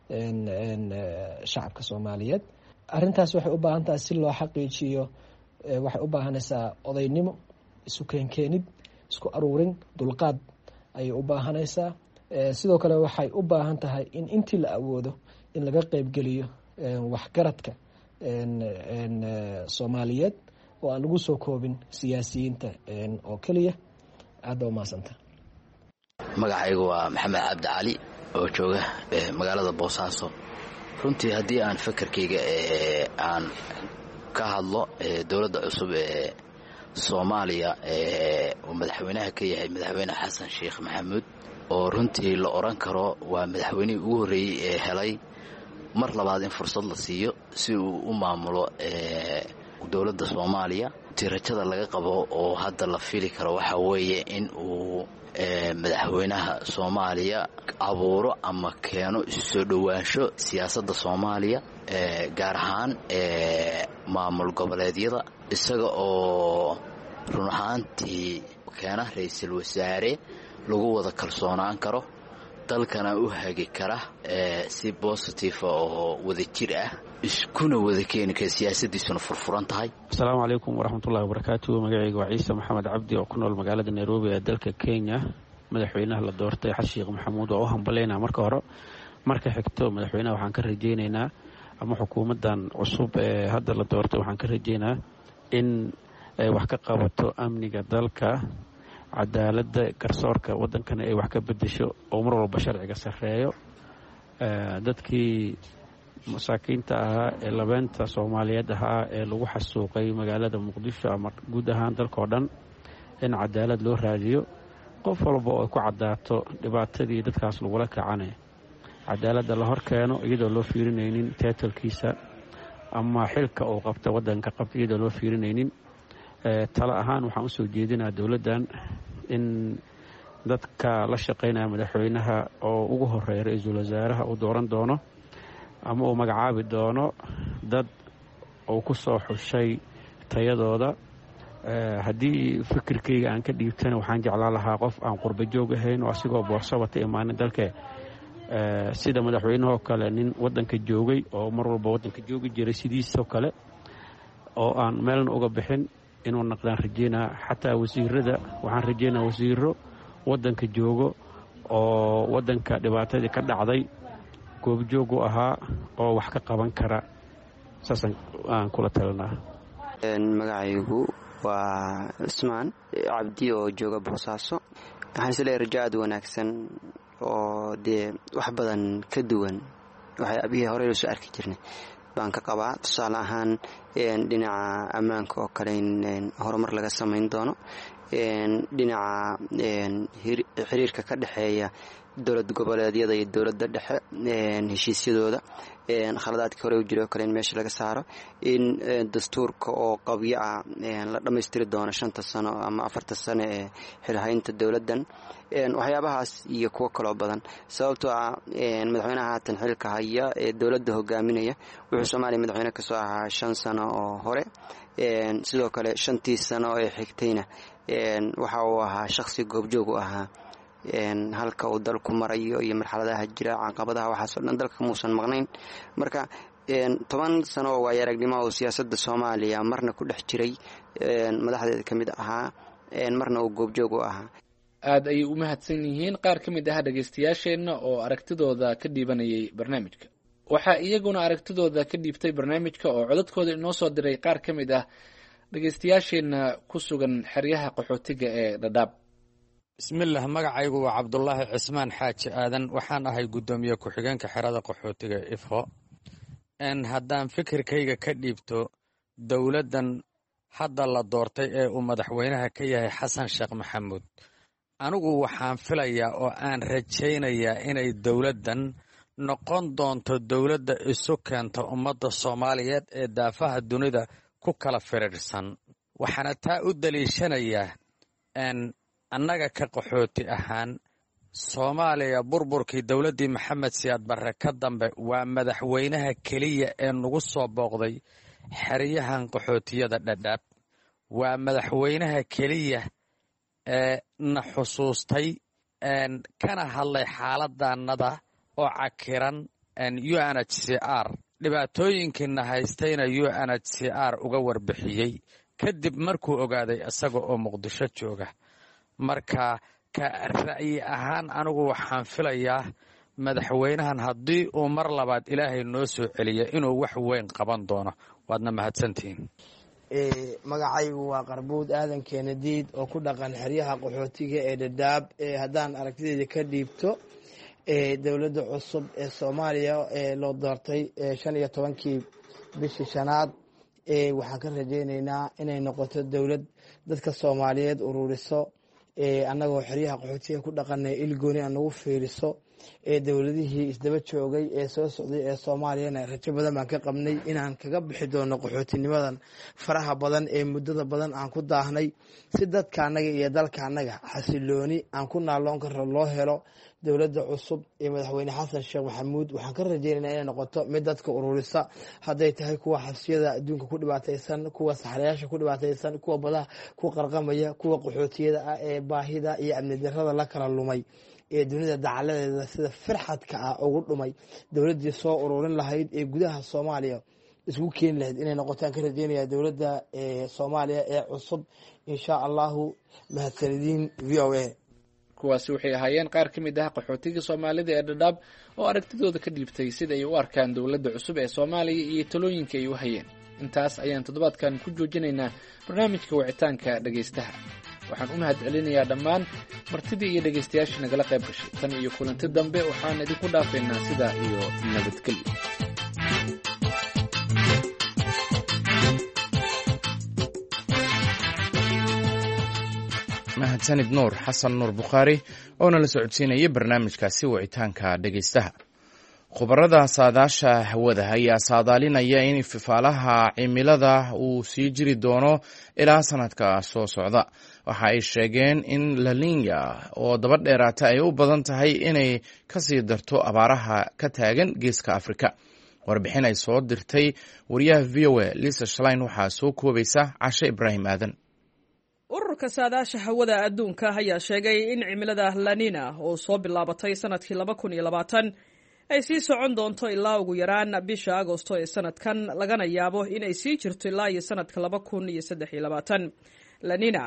[SPEAKER 19] shacabka Soomaaliyeed. arrintaas waxay u baahan tahay si loo xaqiijiyo waxay u baahanaysaa odaynimo, isu keenkeenid, isku aruurin, dulqaad ayay u baahanaysaa. sidoo kale waxay u baahan tahay in intii la awoodo in laga qaybgeliyo waxgaradka Soomaaliyeed oo aan lagu soo koobin siyaasiyiinta oo keliya. aada umahadsanta.
[SPEAKER 3] magacaygu waa maxamed cabdi cali oo jooga magaalada boosaaso. runtii haddii aan fakarkayga aan ka hadlo dowladda cusub ee soomaaliya uu madaxweynaha ka yahay madaxweyne xasan sheekh maxamuud oo runtii la oran karo waa madaxweynihii ugu horreeyey ee helay mar labaad in fursad la siiyo si uu u maamulo dowladda soomaaliya. tirajada laga qabo oo hadda la fili karo waxa weeye in uu madaxweynaha soomaaliya abuuro ama keeno isu soo dhowaansho siyaasadda soomaaliya gaar ahaan maamul goboleedyada, isaga oo run ahaantii keena ra-iisul wasaare lagu wada kalsoonaan karo, dalkana u hagi kara si positive oo wada jir ah, iskuna wada keeni kara siyaasadiisuna furfuran tahay.
[SPEAKER 5] asalaamu calaykum waraxmatullahi wabarakaatu. magacayga waa ciise maxamed cabdi oo ku nool magaalada nairobi ee dalka kenya. madaxweynaha la doortay xasan sheekh maxamuud waa u hambaleyna marka hore. marka xigto madaxweynaha waxaan ka rajeynaynaa ama xukuumaddan cusub ee hadda la doortay waxaan ka rajeynaa in ay wax ka qabato amniga dalka, cadaaladda, garsoorka wadankana ay wax ka bedesho oo mar walba sharciga sarreeyo. dadkii masaakiinta ahaa ee labeenta Soomaaliyeed ahaa ee lagu xasuuqay magaalada Muqdisho ama guud ahaan dalka oo dhan in cadaalad loo raadiyo. qof walba oo ku cadaato dhibaatadii dadkaas lagula kacane cadaaladda la hor keeno iyadoo loo fiirinaynin teetalkiisa ama xilka uu qabta wadanka qabta iyadoo loo fiirinaynin. talo ahaan waxaan usoo jeedinaa dowladdan in dadka la shaqaynaya madaxweynaha oo ugu horeeya ra-iisul wasaaraha uu dooran doono ama uu magacaabi doono dad uu ku soo xushay tayadooda. haddii fikirkayga aan ka dhiibtana waxaan jeclaan lahaa qof aan qurba joog ahayn oo asigoo boorsabata imaanin dalke sida madaxweynahoo kale nin wadanka joogay oo mar walba wadanka joogi jiray sidiisoo kale oo aan meelna uga bixin inuu naqdaan rajeynaa. xataa wasiirada waxaan rajeynaa wasiiro waddanka joogo oo waddanka dhibaatadii ka dhacday goobjoog u ahaa oo wax ka qaban kara saasaan aan kula talinaa.
[SPEAKER 20] magacaygu waa cismaan cabdi oo jooga boosaaso. waxaan isleeyahay rajo aad wanaagsan oo dee wax badan ka duwan waxyaabihii horey loo soo arki jirnay baan ka qabaa. tusaale ahaan dhinaca ammaanka oo kale in horumar laga samayn doono, dhinaca xiriirka ka dhexeeya dowlad goboleedyada iyo dowladda dhexe heshiisyadooda, khaladaadkii hore u jiray oo kale in meesha laga saaro, in dastuurka oo qabyo ah la dhammaystiri doono 5 sano ama 4 sano ee xilhaynta dowladdan. waxyaabahaas iyo kuwo kaloo badan sababtoo ah madaxweynaha haatan xilka haya ee dowladda hogaaminaya wuxuu Soomaaliya madaxweyne ka soo ahaa 5 sano oo hore, sidoo kale 5tii sano ee xigtayna waxa uu ahaa shakhsi goobjoog u ahaa halka uu dalku marayo iyo marxaladaha jira, caqabadaha waxaas oo dhan dalka muusan maqnayn. marka 10 sano oo waaya aragnimo oo siyaasadda Soomaaliya marna ku dhex jiray madaxdeeda ka mid ahaa, marna uu goobjoog u ahaa.
[SPEAKER 17] aad ayay u mahadsan yihiin qaar ka mid ah dhegaystayaasheenna oo aragtidooda ka dhiibanayay barnaamijka. waxaa iyaguna aragtidooda ka dhiibtay barnaamijka oo codadkooda inoo soo diray qaar ka mid ah dhegaystayaasheenna ku sugan xeryaha qaxootiga ee Dhadhaab.
[SPEAKER 21] bismillaah, magacaygu waa cabdulaahi cismaan xaaji aadan, waxaan ahay guddoomiye ku-xigeenka xerada qaxootiga ifo. haddaan fikirkayga ka dhiibto dowladdan hadda la doortay ee uu madaxweynaha ka yahay xasan sheekh maxamuud, anigu waxaan filayaa oo aan rajaynayaa inay dowladdan noqon doonto dowladda isu keenta ummadda Soomaaliyeed ee daafaha dunida ku kala firirsan. waxaana taa u daliishanayaa annaga ka qaxooti ahaan Soomaaliya burburkii dowladdii Maxamed Siyaad Barre ka dambe waa madaxweynaha keliya ee nagu soo booqday xeryahan qaxootiyada Dhadhaab. waa madaxweynaha keliya ee na xusuustay kana hadlay xaaladannada oo cakiran UNHCR dhibaatooyinkiina haystayna UNHCR uga warbixiyey kadib markuu ogaaday isaga oo Muqdisho jooga. marka ka ra'yi ahaan anigu waxaan filayaa madaxweynahan haddii uu mar labaad ilaahay noo soo celiyo inuu wax weyn qaban doono. waadna mahadsantihiin.
[SPEAKER 4] magacaygu waa qarbuud aadan keenadiid oo ku dhaqan xeryaha qaxootiga ee Dhadhaab. haddaan aragtideeda ka dhiibto dowladda cusub ee Soomaaliya ee loo doortay 15kii bishii 5aad waxaan ka rajaynaynaa inay noqoto dowlad dadka Soomaaliyeed ururiso, annagoo xeryaha qaxootiga ku dhaqanay ilgooni aan nagu fiiriso. dowladihii isdaba joogay ee soo socday ee Soomaaliyana rajo badan baan ka qabnay inaan kaga bixi doono qaxootinimadan faraha badan ee muddada badan aan ku daahnay, si dadka annaga iyo dalka annaga xasilooni aan ku naaloon karo loo helo. dowladda cusub ee madaxweyne xasan sheekh maxamuud waxaan ka rajaynaynaa inay noqoto mid dadka ururisa, hadday tahay kuwa xabsiyada adduunka ku dhibaataysan, kuwa saxrayaasha ku dhibaataysan, kuwa badaha ku qarqamaya, kuwa qaxootiyada ah ee baahida iyo amni darrada la kala lumay ee dunida dacaladeeda sida firxadka ah ugu dhumay. dowladdii soo ururin lahayd ee gudaha Soomaaliya isku keeni lahayd inay noqotaan ka rajaynayaa dowladda Soomaaliya ee cusub insha Allahu. mahadsanidin VOA.
[SPEAKER 17] kuwaasi waxay ahaayeen qaar ka mid ah qaxootiga Soomaalida ee Dhadhaab oo aragtidooda ka dhiibtay sida ay u arkaan dowladda cusub ee Soomaaliya iyo talooyinka ay u hayeen. intaas ayaan toddobaadkan ku joojinaynaa barnaamijka wicitaanka dhagaystaha. waxaan u mahad celinayaa dhammaan martidii iyo dhegaystayaashii nagala qayb gashay. tan iyo kulanti dambe waxaan idinku dhaafaynaa sidaa iyo nabadgelyo.
[SPEAKER 1] mahadsanid nuur xasan nuur bukhaari oo nala socodsiinayay barnaamijkaasi wicitaanka dhegaystaha. khubarada saadaasha hawada ayaa saadaalinaya in ififaalaha cimilada uu sii jiri doono ilaa sanadka soo socda. waxa ay sheegeen in La Niña oo daba dheeraata ay u badan tahay inay kasii darto abaaraha ka taagan geeska Afrika. warbixin ay soo dirtay wariyaha VOA Lisa Schlein waxaa soo koobaysa Cashe Ibraahim Aadan.
[SPEAKER 22] ururka saadaasha hawada adduunka ayaa sheegay in cimilada La Niña oo soo bilaabatay sanadkii 2020 ay sii socon doonto ilaa ugu yaraan bisha Agoosto ee sanadkan, lagana yaabo inay sii jirto ilaa iyo sanadka 2023. La Niña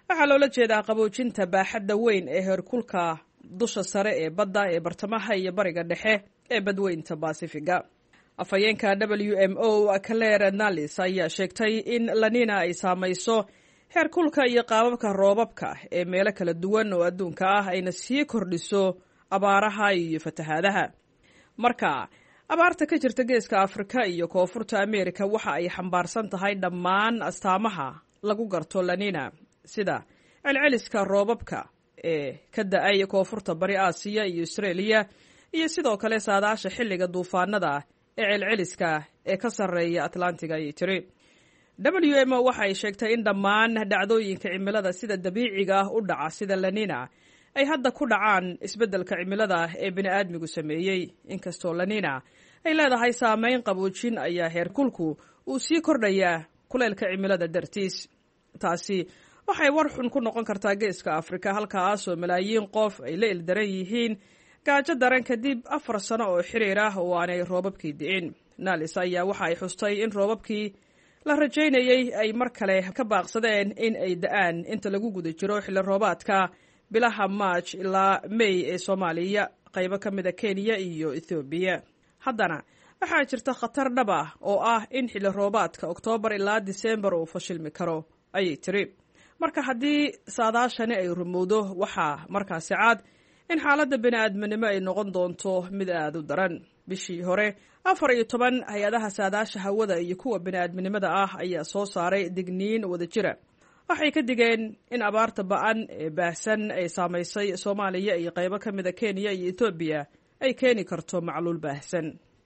[SPEAKER 22] waxaa loola jeedaa qaboojinta baaxadda weyn ee heerkulka dusha sare ee badda ee bartamaha iyo bariga dhexe ee badweynta basifiga. afhayeenka WMO Claire Nalis ayaa sheegtay in lanina ay saamayso heerkulka iyo qaababka roobabka ee meelo kala duwan oo adduunka ah ayna sii kordhiso abaaraha iyo fatahaadaha. marka abaarta ka jirta geeska Afrika iyo koonfurta Ameerika waxa ay xambaarsan tahay dhammaan astaamaha lagu garto lanina, sida celceliska roobabka ee ka da'ay koonfurta bari Aasiya iyo Australia, iyo sidoo kale saadaasha xilliga duufaanada ee celceliska ee ka sarreeya Atlantiga iyo tiri. WMO waxa ay sheegtay in dhammaan dhacdooyinka cimilada sida dabiiciga ah u dhaca sida lanina ay hadda ku dhacaan isbeddelka cimilada ee bini'aadmigu sameeyey. inkastoo lanina ay leedahay saameyn qaboojin ayaa heerkulku uu sii kordhayaa kuleylka cimilada dartiis. taasi waxay war xun ku noqon kartaa geeska Afrika, halkaasoo malaayiin qof ay la ildaran yihiin gaajo daran kadib 4 sano oo xiriir ah oo aanay roobabkii di'in. Nalis ayaa waxa ay xustay in roobabkii la rajaynayay ay mar kale ka baaqsadeen in ay da'aan inta lagu guda jiro xilli roobaadka bilaha March ilaa May ee Soomaaliya, qaybo ka mid ah Kenya iyo Ethiopia. haddana waxaa jirta khatar dhab ah oo ah in xilli roobaadka Oktoobar ilaa Diseembar uu fashilmi karo, ayay tiri. marka haddii saadaashani ay rumowdo, waxaa markaasi cad in xaaladda bini'aadminimo ay noqon doonto mid aad u daran. bishii hore 14 hay-adaha saadaasha hawada iyo kuwa bini'aadminimada ah ayaa soo saaray digniin wada jira. waxay ka digeen in abaarta ba'an ee baahsan ay saamaysay Soomaaliya iyo qaybo ka mid ah Kenya iyo Ethiopia ay keeni karto macluul baahsan.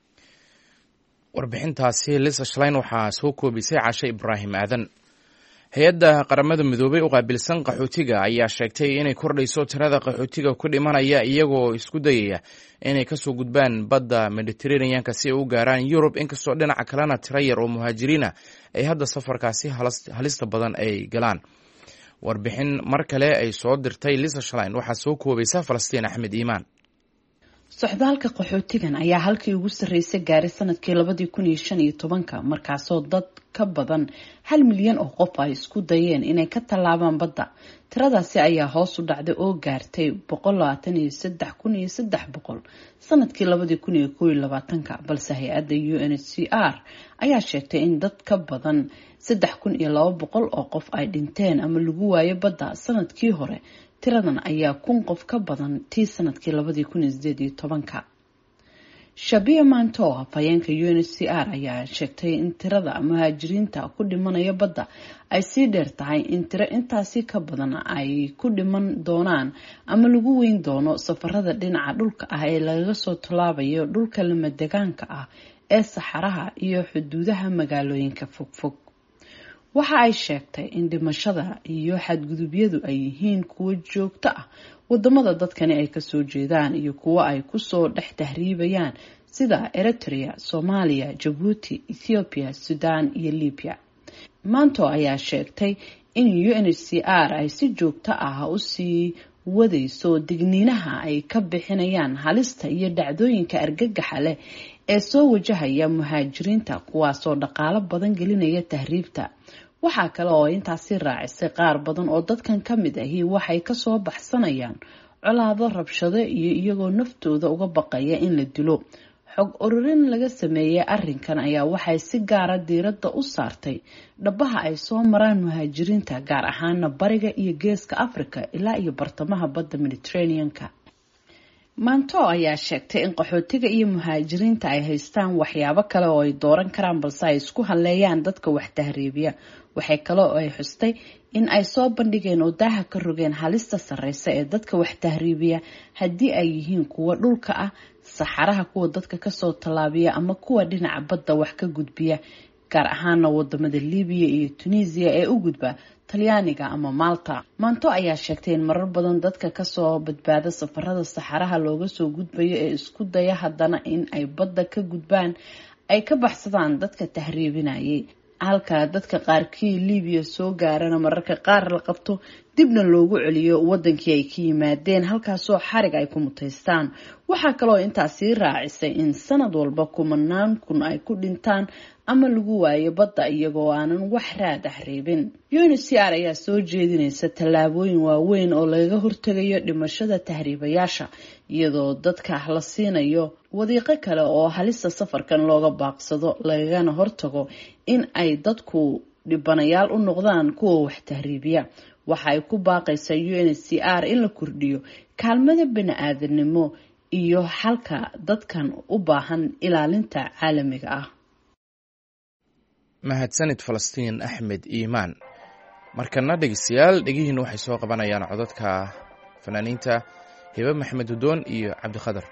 [SPEAKER 1] warbixintaasi Lisa Schlein waxaa soo koobisay Cashe Ibraahim Aadan. hay-adda qaramada midoobay u qaabilsan qaxootiga ayaa sheegtay inay kordhayso tirada qaxootiga ku dhimanaya iyagoo isku dayaya inay kasoo gudbaan badda Mediterranean-ka si ay u gaaraan Yurub, inkastoo dhinaca kalena tiro yar oo muhaajiriina ay hadda safarkaasi halista badan ay galaan. warbixin mar kale ay soo dirtay Lisa Schlein waxaa soo koobaysa Falastiin Axmed Iimaan.
[SPEAKER 7] socdaalka qaxootigan ayaa halkii ugu sarreysay gaaray sanadkii 2015 markaasoo dad ka badan 1 milyan oo qof ay isku dayeen inay ka tallaabaan badda. tiradaasi ayaa hoos u dhacday oo gaartay 123,300 sanadkii 2021, balse hay-adda UNHCR ayaa sheegtay in dad ka badan 3,200 oo qof ay dhinteen ama lagu waayo badda sanadkii hore. tiradan ayaa 1,000 qof ka badan tii sanadkii 2018. Shabia Manto, afhayeenka UNHCR, ayaa sheegtay in tirada muhaajiriinta ku dhimanaya badda ay sii dheer tahay in tiro intaasi ka badan ay ku dhiman doonaan ama lagu weyn doono safarada dhinaca dhulka ah ee laga soo tallaabayo dhulka lamadegaanka ah ee saxaraha iyo xuduudaha magaalooyinka fogfog. waxa ay sheegtay in dhimashada iyo xadgudubyadu ay yihiin kuwo joogto ah wadamada dadkani ay kasoo jeedaan iyo kuwo ay kusoo dhex tahriibayaan sida Eritrea, Soomaaliya, Djibouti, Ethiopia, Sudan iyo Libya. Manto ayaa sheegtay in UNHCR ay si joogto ah u sii wadayso digniinaha ay ka bixinayaan halista iyo dhacdooyinka argagaxa leh ee soo wajahaya muhaajiriinta, kuwaasoo dhaqaale badan gelinaya tahriibta. waxaa kale oo intaasi raacisay qaar badan oo dadkan ka mid ahi waxay kasoo baxsanayaan colaado, rabshado iyo iyagoo naftooda uga baqaya in la dilo. xog ururin laga sameeyay arrinkan ayaa waxay si gaara diiradda u saartay dhabaha ay soo maraan muhaajiriinta, gaar ahaana bariga iyo geeska Afrika ilaa iyo bartamaha badda Mediterranean-ka. Manto ayaa sheegtay in qaxootiga iyo muhaajiriinta ay haystaan waxyaabo kale oo ay dooran karaan, balse ay isku haleeyaan dadka wax tahriibiya. waxay kale oo ay xustay in ay soo bandhigeen oo daaha ka rogeen halista sarreysa ee dadka wax tahriibiya, haddii ay yihiin kuwa dhulka ah, saxaraha, kuwa dadka kasoo tallaabiya ama kuwa dhinaca badda wax ka gudbiya, gaar ahaana wadamada Libiya iyo Tunisia ee u gudba Talyaaniga ama Malta. Manto ayaa sheegtay in marar badan dadka kasoo badbaada safarada saxaraha looga soo gudbayo ee isku daya haddana in ay badda ka gudbaan ay ka baxsadaan dadka tahriibinayay, halka dadka qaarkii Libiya soo gaarana mararka qaar la qabto dibna loogu celiyo wadankii ay ka yimaadeen halkaasoo xarig ay ku mutaystaan. waxaa kaloo intaasi raacisay in sanad walba 10,000 kun ay ku dhintaan ama lagu waayo badda iyagoo aanan wax raad ah reebin. UNHCR ayaa soo jeedinaysa tallaabooyin waaweyn oo lagaga hortagayo dhimashada tahriibayaasha iyadoo dadka la siinayo wadiiqo kale oo halista safarkan looga baaqsado lagana hortago in ay dadku dhibanayaal u noqdaan kuwa wax tahriibiya. waxa ay ku baaqaysaa UNHCR in la kordhiyo kaalmada bini'aadanimo iyo xalka dadkan u baahan ilaalinta caalamiga ah.
[SPEAKER 1] mahadsanid Falastiin Axmed Iimaan. markana dhegeystayaal dhegihiina waxay soo qabanayaan codadka fanaaniinta Hiba Maxamed Udoon iyo Cabdi Khadar.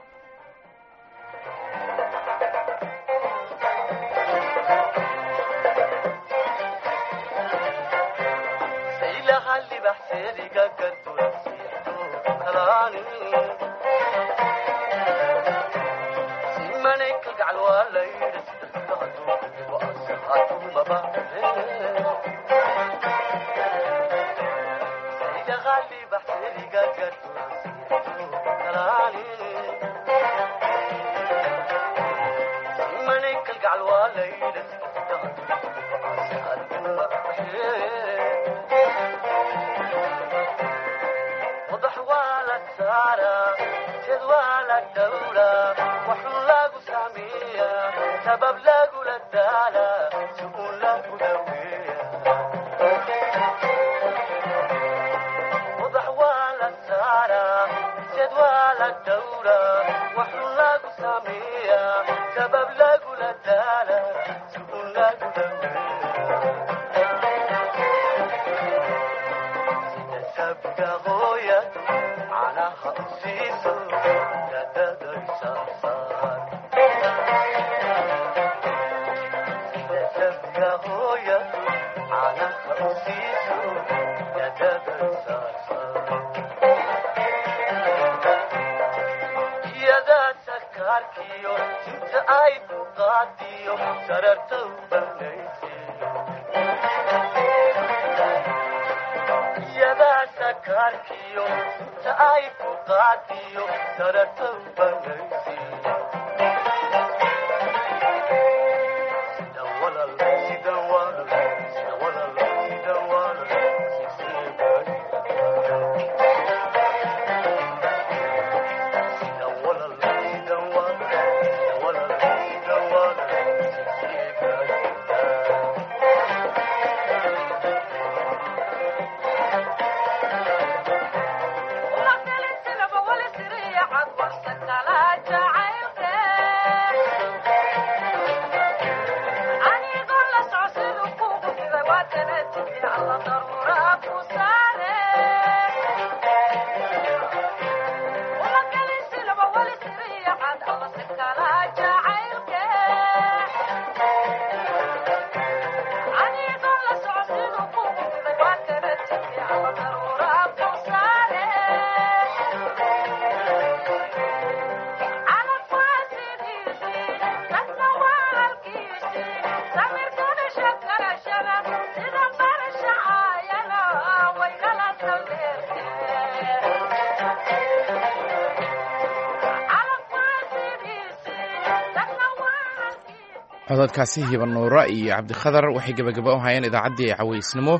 [SPEAKER 1] codadkaasi Hiba Nuura iyo Cabdi Khadar waxay gabagabo u hayeen idaacaddii cawaysnimo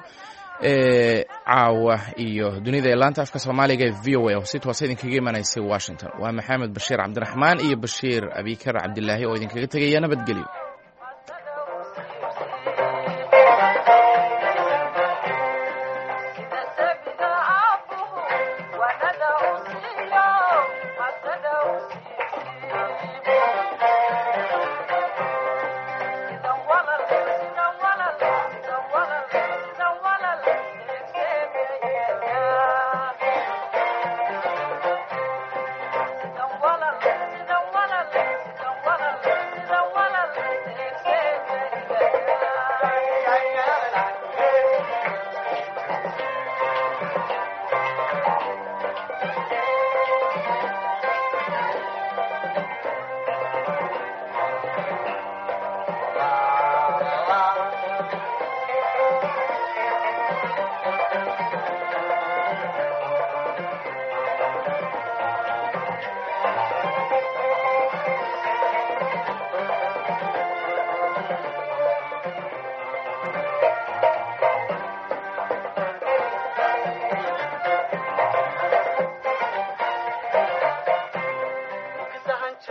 [SPEAKER 1] ee caawa iyo dunida ee laanta afka Soomaaliga ee VOA oo si toos ah idinkaga imaanaysay Washington. waa Maxamed Bashiir Cabdiraxmaan iyo Bashiir Abikar Cabdilaahi oo idinkaga tagaya nabadgelyo.